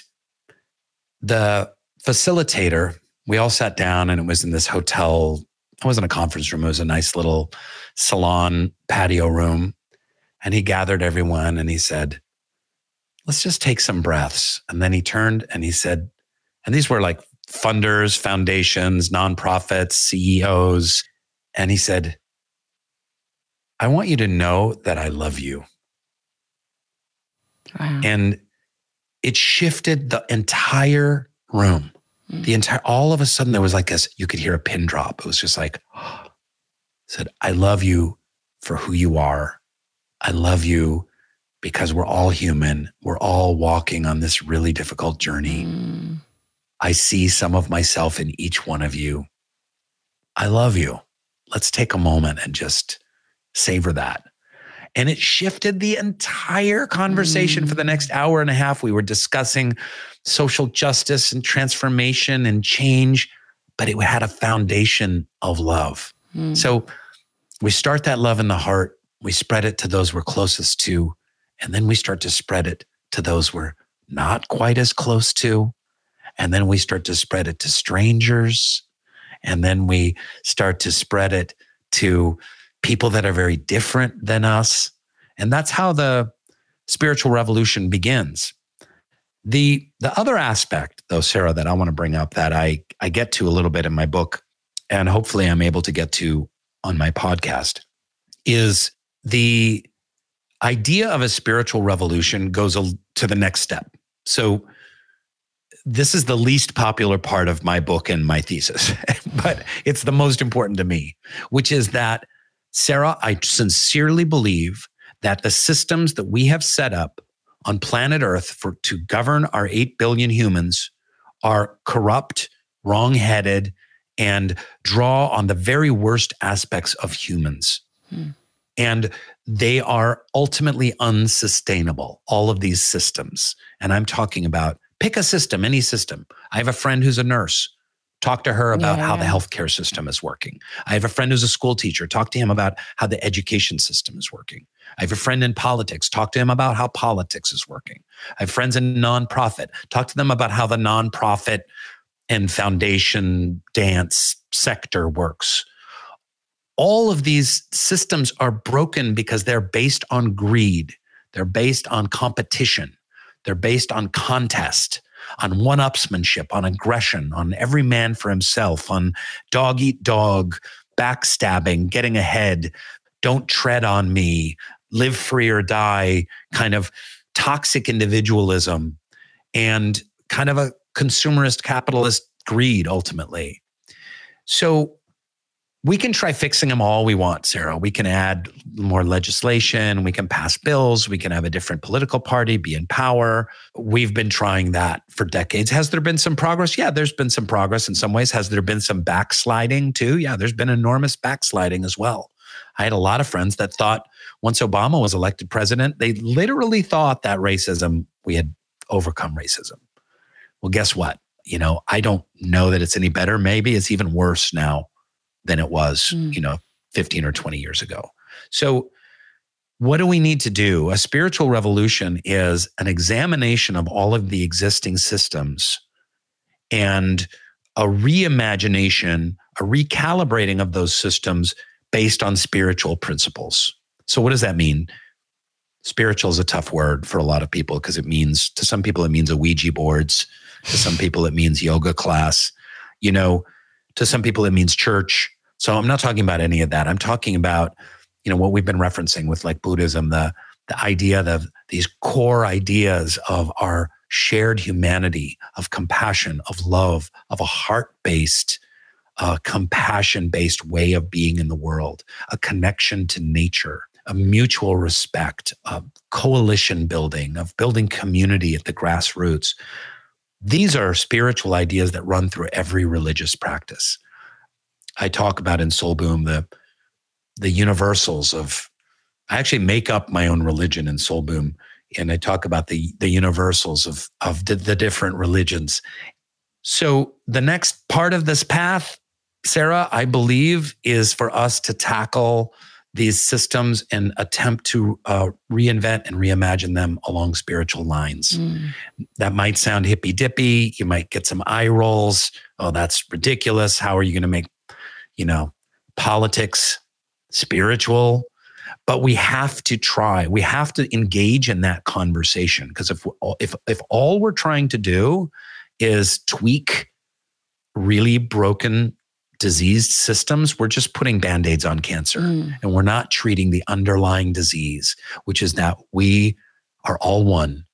the facilitator, we all sat down, and it was in this hotel. It wasn't a conference room. It was a nice little salon patio room. And he gathered everyone and he said, let's just take some breaths. And then he turned and he said, and these were like funders, foundations, nonprofits, C E Os. And he said, I want you to know that I love you. Wow. And it shifted the entire room. Mm. The entire, all of a sudden there was like this, you could hear a pin drop. It was just like, oh, said, I love you for who you are. I love you because we're all human. We're all walking on this really difficult journey. Mm. I see some of myself in each one of you. I love you. Let's take a moment and just savor that. And it shifted the entire conversation. Mm. For the next hour and a half. We were discussing social justice and transformation and change, but it had a foundation of love. Mm. So we start that love in the heart. We spread it to those we're closest to, and then we start to spread it to those we're not quite as close to. And then we start to spread it to strangers. And then we start to spread it to people that are very different than us. And that's how the spiritual revolution begins. The, the other aspect, though, Sarah, that I want to bring up that I, I get to a little bit in my book, and hopefully I'm able to get to on my podcast, is the idea of a spiritual revolution goes to the next step. So this is the least popular part of my book and my thesis, but it's the most important to me, which is that, Sarah, I sincerely believe that the systems that we have set up on planet Earth for to govern our eight billion humans are corrupt, wrong-headed, and draw on the very worst aspects of humans. Hmm. And they are ultimately unsustainable, all of these systems. And I'm talking about, pick a system, any system. I have a friend who's a nurse. Talk to her about yeah, how yeah. the healthcare system is working. I have a friend who's a school teacher. Talk to him about how the education system is working. I have a friend in politics. Talk to him about how politics is working. I have friends in nonprofit. Talk to them about how the nonprofit and foundation dance sector works. All of these systems are broken because they're based on greed. They're based on competition. They're based on contest, on one-upsmanship, on aggression, on every man for himself, on dog eat dog, backstabbing, getting ahead, don't tread on me, live free or die kind of toxic individualism and kind of a consumerist capitalist greed ultimately. So we can try fixing them all we want, Sarah. We can add more legislation. We can pass bills. We can have a different political party be in power. We've been trying that for decades. Has there been some progress? Yeah, there's been some progress in some ways. Has there been some backsliding too? Yeah, there's been enormous backsliding as well. I had a lot of friends that thought once Obama was elected president, they literally thought that racism, we had overcome racism. Well, guess what? You know, I don't know that it's any better. Maybe it's even worse now than it was, mm. you know, fifteen or twenty years ago. So what do we need to do? A spiritual revolution is an examination of all of the existing systems and a reimagination, a recalibrating of those systems based on spiritual principles. So what does that mean? Spiritual is a tough word for a lot of people because it means, to some people, it means a Ouija boards. To some people, it means yoga class. You know, to some people, it means church. So I'm not talking about any of that. I'm talking about, you know, what we've been referencing with like Buddhism, the, the idea of these core ideas of our shared humanity, of compassion, of love, of a heart-based, uh, compassion-based way of being in the world, a connection to nature, a mutual respect, of coalition building, of building community at the grassroots. These are spiritual ideas that run through every religious practice. I talk about in Soul Boom the, the universals of, I actually make up my own religion in Soul Boom, and I talk about the, the universals of, of the, the different religions. So the next part of this path, Sarah, I believe, is for us to tackle these systems and attempt to uh, reinvent and reimagine them along spiritual lines. Mm. That might sound hippy dippy. You might get some eye rolls. Oh, that's ridiculous. How are you going to make, you know, politics spiritual? But we have to try. We have to engage in that conversation, because if if if all we're trying to do is tweak really broken, diseased systems, we're just putting Band-Aids on cancer. Mm. And we're not treating the underlying disease, which is that we are all one.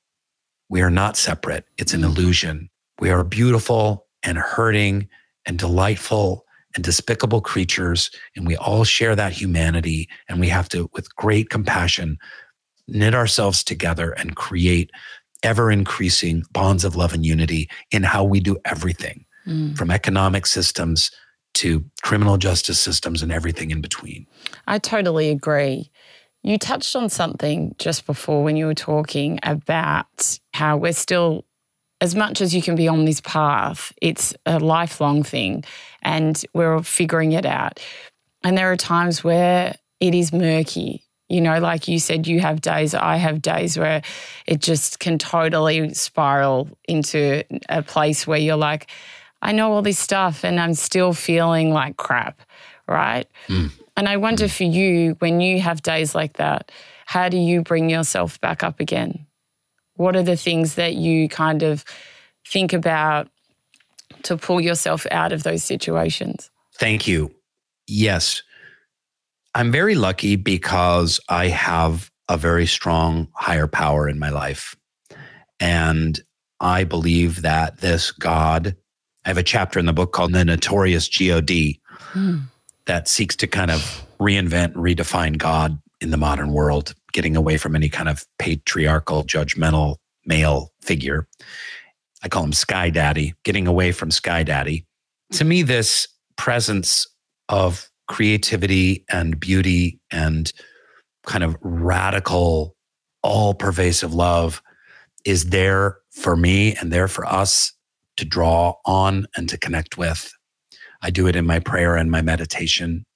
We are not separate. It's an mm. illusion. We are beautiful and hurting and delightful and despicable creatures, and we all share that humanity, and we have to, with great compassion, knit ourselves together and create ever-increasing bonds of love and unity in how we do everything. Mm. From economic systems to criminal justice systems and everything in between. I totally agree. You touched on something just before when you were talking about how we're still, as much as you can be on this path, it's a lifelong thing and we're figuring it out. And there are times where it is murky. You know, like you said, you have days, I have days where it just can totally spiral into a place where you're like, I know all this stuff and I'm still feeling like crap, right? Mm. And I wonder mm. for you, when you have days like that, how do you bring yourself back up again? What are the things that you kind of think about to pull yourself out of those situations? Thank you. Yes. I'm very lucky because I have a very strong higher power in my life. And I believe that this God, I have a chapter in the book called The Notorious G O D mm. that seeks to kind of reinvent and redefine God in the modern world, getting away from any kind of patriarchal, judgmental male figure. I call him Sky Daddy, getting away from Sky Daddy. To me, this presence of creativity and beauty and kind of radical, all-pervasive love is there for me and there for us to draw on and to connect with. I do it in my prayer and my meditation.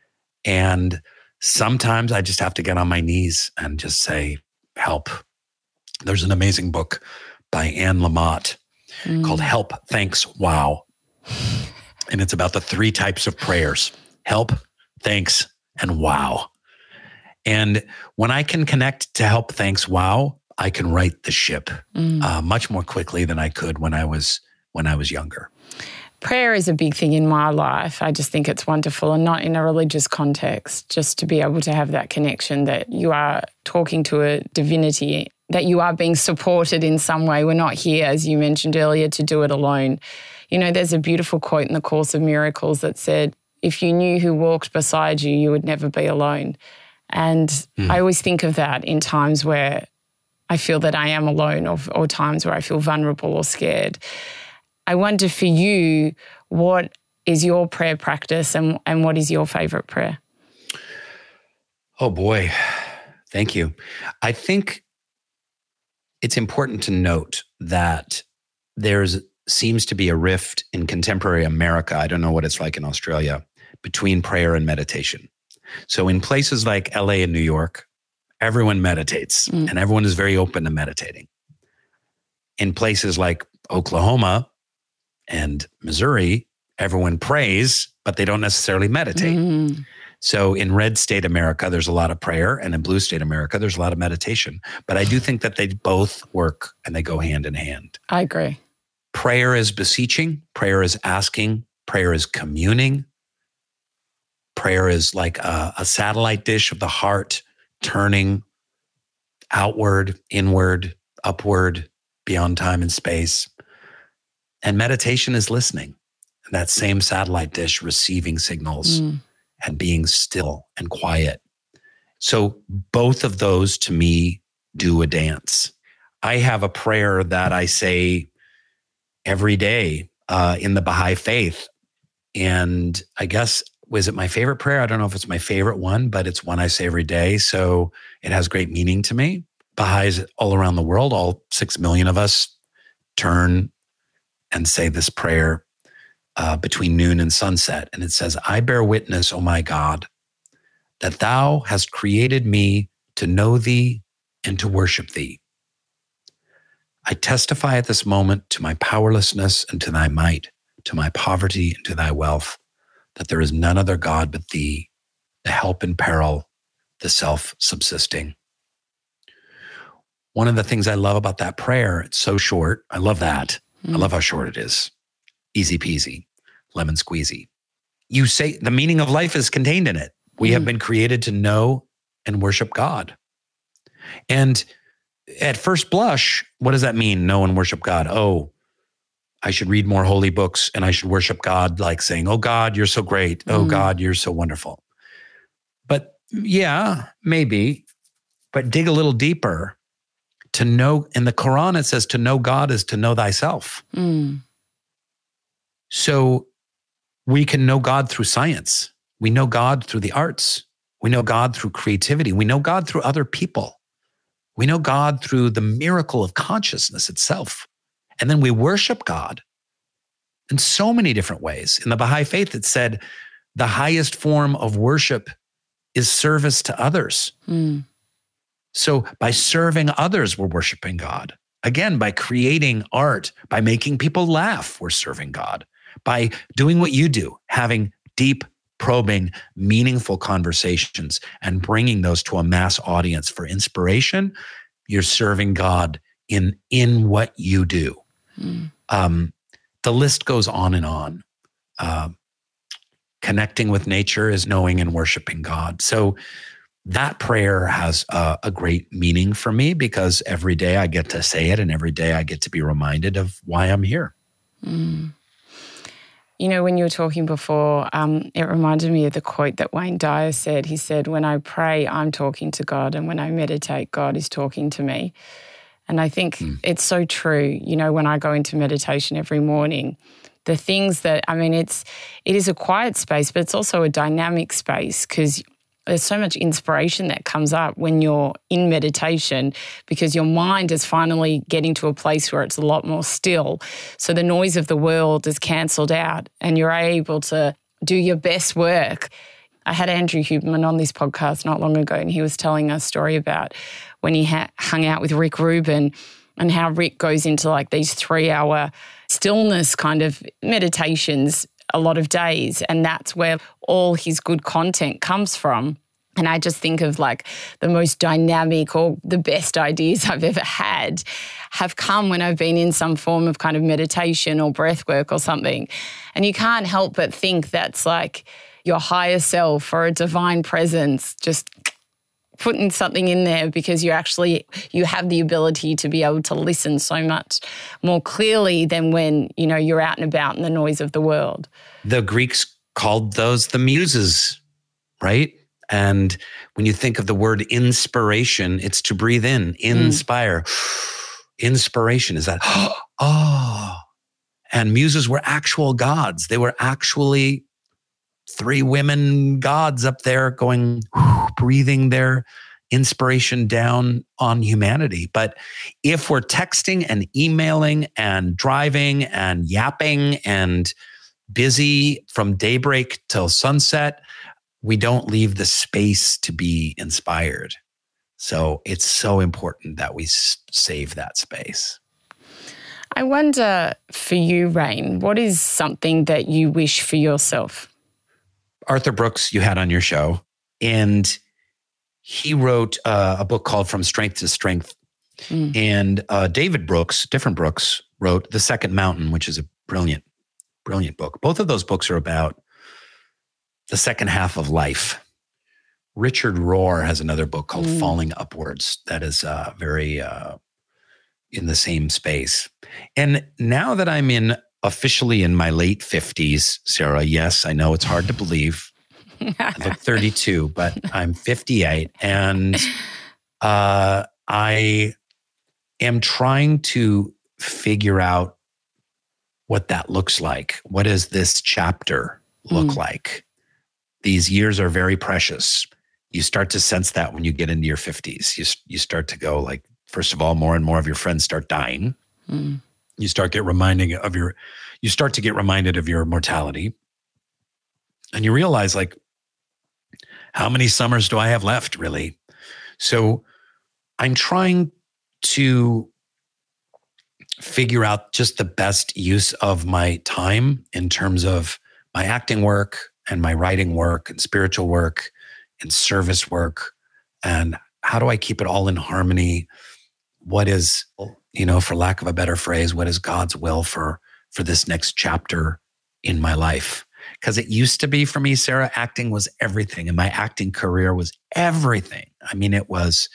And sometimes I just have to get on my knees and just say, help. There's an amazing book by Anne Lamott mm. called Help, Thanks, Wow. And it's about the three types of prayers: help, thanks, and wow. And when I can connect to help, thanks, wow, I can right the ship mm. uh, much more quickly than I could when I was when I was younger. prayer is a big thing in my life. I just think it's wonderful, and not in a religious context, just to be able to have that connection that you are talking to a divinity, that you are being supported in some way. We're not here, as you mentioned earlier, to do it alone. You know, there's a beautiful quote in the Course of Miracles that said, if you knew who walked beside you, you would never be alone. And mm. I always think of that in times where I feel that I am alone, or, or times where I feel vulnerable or scared. I wonder for you, what is your prayer practice, and, and what is your favourite prayer? Oh boy, thank you. I think it's important to note that there's seems to be a rift in contemporary America, I don't know what it's like in Australia, between prayer and meditation. So in places like L A and New York, everyone meditates mm. and everyone is very open to meditating. In places like Oklahoma and Missouri, everyone prays, but they don't necessarily meditate. Mm. So in red state America, there's a lot of prayer, and in blue state America, there's a lot of meditation. But I do think that they both work and they go hand in hand. I agree. Prayer is beseeching, prayer is asking, prayer is communing. Prayer is like a, a satellite dish of the heart, turning outward, inward, upward, beyond time and space. And meditation is listening. That same satellite dish receiving signals mm. and being still and quiet. So both of those to me do a dance. I have a prayer that I say every day uh, in the Baha'i faith. And I guess, was it my favorite prayer? I don't know if it's my favorite one, but it's one I say every day. So it has great meaning to me. Baha'is all around the world, all six million of us, turn and say this prayer uh, between noon and sunset. And it says, I bear witness, O my God, that thou hast created me to know thee and to worship thee. I testify at this moment to my powerlessness and to thy might, to my poverty and to thy wealth, that there is none other God but thee, the help in peril, the self-subsisting. One of the things I love about that prayer, it's so short. I love that. Mm. I love how short it is. Easy peasy, lemon squeezy. You say the meaning of life is contained in it. We mm. have been created to know and worship God. And at first blush, what does that mean? Know and worship God. Oh, I should read more holy books and I should worship God, like saying, oh God, you're so great. Oh mm. God, you're so wonderful. But yeah, maybe, but dig a little deeper. To know, in the Quran, it says to know God is to know thyself. Mm. So we can know God through science. We know God through the arts. We know God through creativity. We know God through other people. We know God through the miracle of consciousness itself. And then we worship God in so many different ways. In the Baha'i faith, it said the highest form of worship is service to others. Mm. So by serving others, we're worshiping God. Again, by creating art, by making people laugh, we're serving God. By doing what you do, having deep, probing, meaningful conversations and bringing those to a mass audience for inspiration, you're serving God in, in what you do. Mm. Um, the list goes on and on. Uh, connecting with nature is knowing and worshiping God. So that prayer has a, a great meaning for me because every day I get to say it and every day I get to be reminded of why I'm here. Mm. You know, when you were talking before, um, it reminded me of the quote that Wayne Dyer said. He said, when I pray, I'm talking to God, and when I meditate, God is talking to me. And I think mm. it's so true. You know, when I go into meditation every morning, the things that, I mean, it's, it is a quiet space, but it's also a dynamic space because there's so much inspiration that comes up when you're in meditation because your mind is finally getting to a place where it's a lot more still. So the noise of the world is cancelled out and you're able to do your best work. I had Andrew Huberman on this podcast not long ago and he was telling a story about when he ha- hung out with Rick Rubin and how Rick goes into like these three-hour stillness kind of meditations a lot of days, and that's where all his good content comes from. And I just think of like the most dynamic or the best ideas I've ever had have come when I've been in some form of kind of meditation or breath work or something. And you can't help but think that's like your higher self or a divine presence just putting something in there, because you actually, you have the ability to be able to listen so much more clearly than when, you know, you're out and about in the noise of the world. The Greeks called those the muses, right? And when you think of the word inspiration, it's to breathe in, inspire. Mm. Inspiration is that, oh. And muses were actual gods. They were actually three women gods up there going, breathing their inspiration down on humanity. But if we're texting and emailing and driving and yapping and busy from daybreak till sunset, we don't leave the space to be inspired. So it's so important that we s- save that space. I wonder for you, Rain, what is something that you wish for yourself? Arthur Brooks, you had on your show, and he wrote uh, a book called From Strength to Strength. Mm. And uh, David Brooks, different Brooks, wrote The Second Mountain, which is a brilliant, brilliant book. Both of those books are about the second half of life. Richard Rohr has another book called mm. Falling Upwards that is uh, very uh, in the same space. And now that I'm in officially in my late fifties, Sarah, yes, I know it's hard to believe. I look thirty-two, but I'm fifty-eight. And uh, I am trying to figure out what that looks like. What does this chapter look mm. like? These years are very precious. You start to sense that when you get into your fifties. You, you start to go like, first of all, more and more of your friends start dying. Mm. You start get reminding of your, you start to get reminded of your mortality. And you realize like, how many summers do I have left, really? So I'm trying to figure out just the best use of my time in terms of my acting work and my writing work and spiritual work and service work. And how do I keep it all in harmony? What is, you know, for lack of a better phrase, what is God's will for, for this next chapter in my life? Because it used to be for me, Sarah, acting was everything. And my acting career was everything. I mean, it was,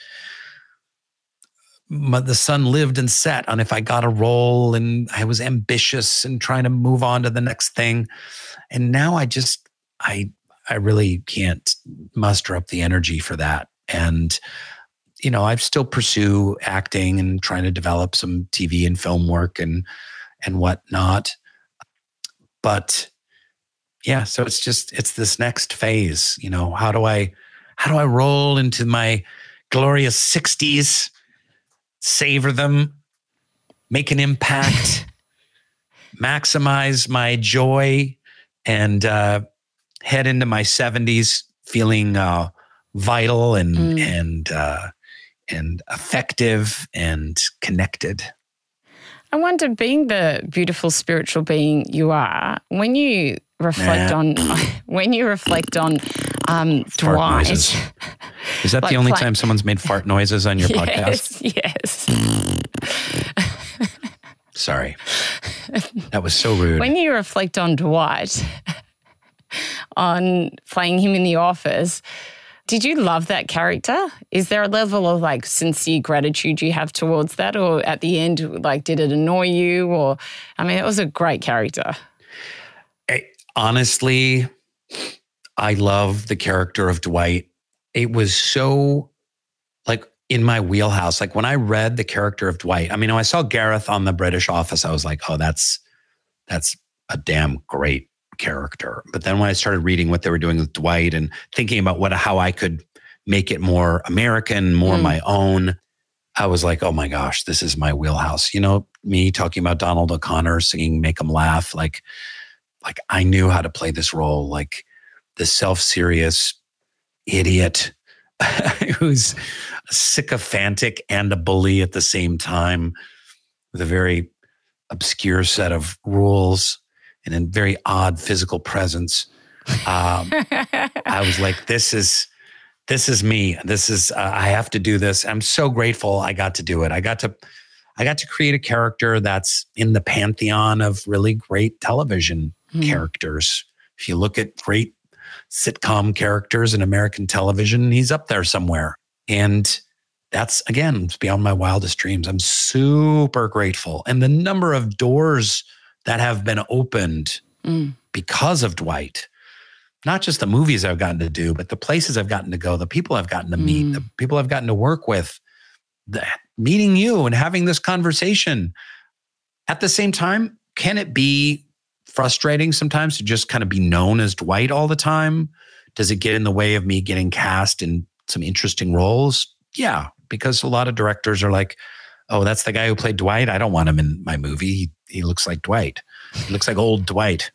my, the sun lived and set on if I got a role, and I was ambitious and trying to move on to the next thing. And now I just, I, I really can't muster up the energy for that. And, you know, I still pursue acting and trying to develop some T V and film work and, and whatnot. But yeah, so it's just, it's this next phase, you know, how do I, how do I roll into my glorious sixties, savor them, make an impact, maximize my joy, and uh, head into my seventies feeling uh, vital and, mm. and, uh, and effective and connected. I wonder, being the beautiful spiritual being you are, when you reflect nah. on when you reflect on um, Dwight. Noises. Is that like the only play- time someone's made fart noises on your yes, podcast? Yes. Sorry, that was so rude. When you reflect on Dwight, on playing him in The Office, did you love that character? Is there a level of like sincere gratitude you have towards that? Or at the end, like, did it annoy you? Or, I mean, it was a great character. I, honestly, I love the character of Dwight. It was so like in my wheelhouse. Like when I read the character of Dwight, I mean, when I saw Gareth on The British Office, I was like, oh, that's, that's a damn great character. But then when I started reading what they were doing with Dwight and thinking about what how I could make it more American, more mm. my own, I was like, oh my gosh, this is my wheelhouse. You know, me talking about Donald O'Connor singing Make 'Em Laugh, like, like I knew how to play this role, like the self-serious idiot who's sycophantic and a bully at the same time, with a very obscure set of rules and a very odd physical presence. Um, I was like, this is, this is me. This is, uh, I have to do this. I'm so grateful I got to do it. I got to, I got to create a character that's in the pantheon of really great television mm. characters. If you look at great sitcom characters in American television, he's up there somewhere. And that's, again, it's beyond my wildest dreams. I'm super grateful. And the number of doors that have been opened mm. because of Dwight, not just the movies I've gotten to do, but the places I've gotten to go, the people I've gotten to meet, mm. the people I've gotten to work with, the, meeting you and having this conversation. At the same time, can it be frustrating sometimes to just kind of be known as Dwight all the time? Does it get in the way of me getting cast in some interesting roles? Yeah, because a lot of directors are like, oh, that's the guy who played Dwight. I don't want him in my movie. He, he looks like Dwight. He looks like old Dwight.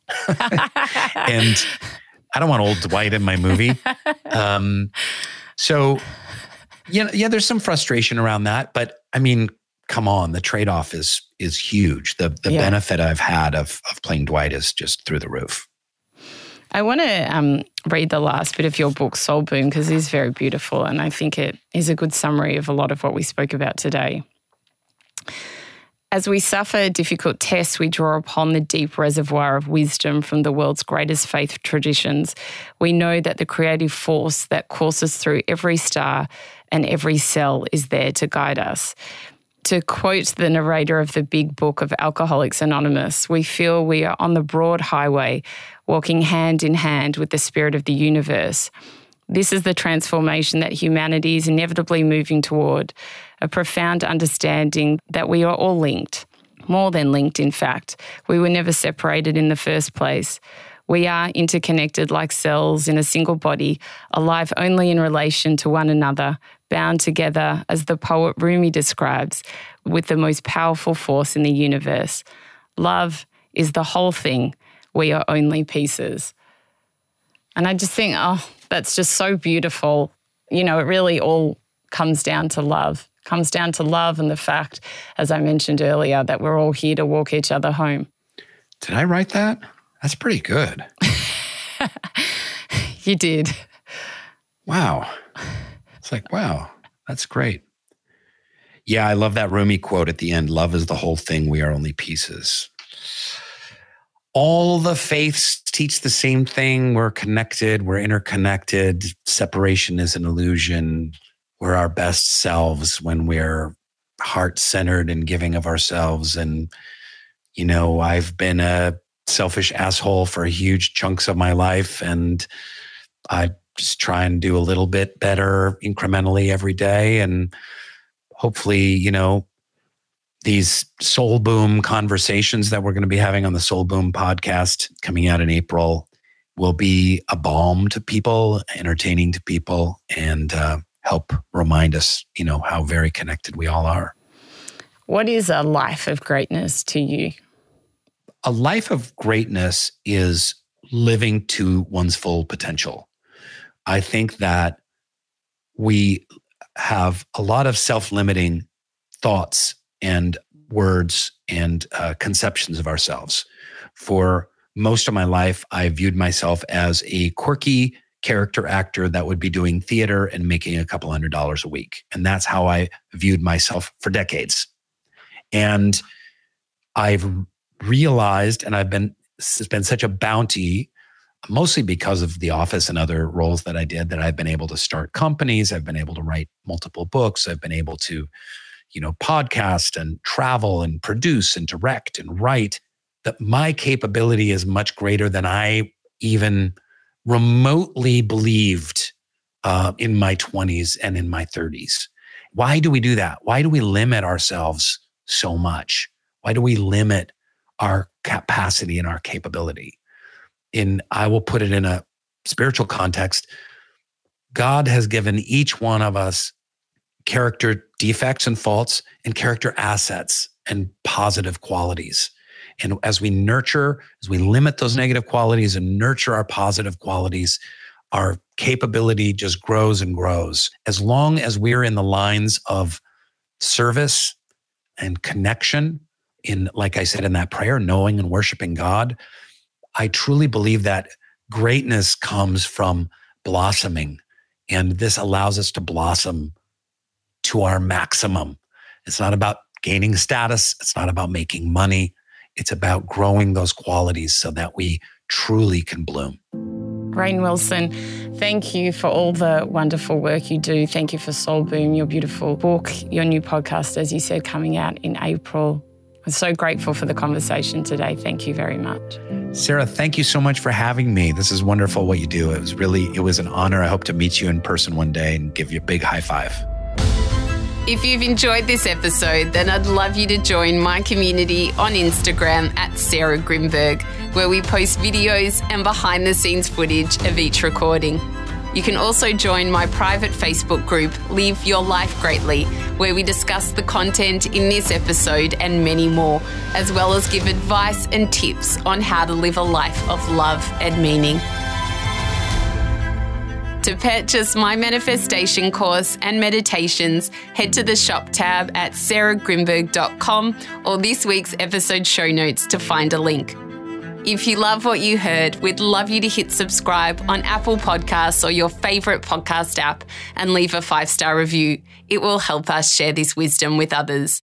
And I don't want old Dwight in my movie. Um, so, yeah, yeah, there's some frustration around that. But I mean, come on, the trade-off is is huge. The the yeah. benefit I've had of of playing Dwight is just through the roof. I want to um, read the last bit of your book, Soul Boom, because it is very beautiful, and I think it is a good summary of a lot of what we spoke about today. As we suffer difficult tests, we draw upon the deep reservoir of wisdom from the world's greatest faith traditions. We know that the creative force that courses through every star and every cell is there to guide us. To quote the narrator of the big book of Alcoholics Anonymous, we feel we are on the broad highway, walking hand in hand with the spirit of the universe. This is the transformation that humanity is inevitably moving toward, a profound understanding that we are all linked, more than linked, in fact. We were never separated in the first place. We are interconnected like cells in a single body, alive only in relation to one another, bound together, as the poet Rumi describes, with the most powerful force in the universe. Love is the whole thing. We are only pieces. And I just think, oh, that's just so beautiful. You know, it really all comes down to love. It comes down to love and the fact, as I mentioned earlier, that we're all here to walk each other home. Did I write that? That's pretty good. You did. Wow. It's like, wow, that's great. Yeah, I love that Rumi quote at the end. Love is the whole thing. We are only pieces. All the faiths teach the same thing. We're connected. We're interconnected. Separation is an illusion. We're our best selves when we're heart-centered and giving of ourselves. And, you know, I've been a selfish asshole for huge chunks of my life, and I just try and do a little bit better incrementally every day. And hopefully, you know, these Soul Boom conversations that we're going to be having on the Soul Boom podcast coming out in April will be a balm to people, entertaining to people, and uh, help remind us, you know, how very connected we all are. What is a life of greatness to you? A life of greatness is living to one's full potential. I think that we have a lot of self-limiting thoughts and words and uh, conceptions of ourselves. For most of my life, I viewed myself as a quirky character actor that would be doing theater and making a couple hundred dollars a week. And that's how I viewed myself for decades. And I've realized, and I've been, it's been such a bounty, mostly because of The Office and other roles that I did, that I've been able to start companies. I've been able to write multiple books. I've been able to, you know, podcast and travel and produce and direct and write. That my capability is much greater than I even remotely believed uh, in my twenties and in my thirties. Why do we do that? Why do we limit ourselves so much? Why do we limit our capacity and our capability? In, I will put it in a spiritual context. God has given each one of us character defects and faults and character assets and positive qualities. And as we nurture, as we limit those negative qualities and nurture our positive qualities, our capability just grows and grows. As long as we're in the lines of service and connection, in, like I said, in that prayer, knowing and worshiping God, I truly believe that greatness comes from blossoming And this allows us to blossom to our maximum. It's not about gaining status. It's not about making money. It's about growing those qualities so that we truly can bloom. Rainn Wilson, thank you for all the wonderful work you do. Thank you for Soul Boom, your beautiful book, your new podcast, as you said, coming out in April. I'm so grateful for the conversation today. Thank you very much. Sarah, thank you so much for having me. This is wonderful what you do. It was really, it was an honor. I hope to meet you in person one day and give you a big high five. If you've enjoyed this episode, then I'd love you to join my community on Instagram at Sarah Grimberg, where we post videos and behind the scenes footage of each recording. You can also join my private Facebook group, Live Your Life Greatly, where we discuss the content in this episode and many more, as well as give advice and tips on how to live a life of love and meaning. To purchase my manifestation course and meditations, head to the shop tab at sarah grimberg dot com or this week's episode show notes to find a link. If you love what you heard, we'd love you to hit subscribe on Apple Podcasts or your favourite podcast app and leave a five-star review. It will help us share this wisdom with others.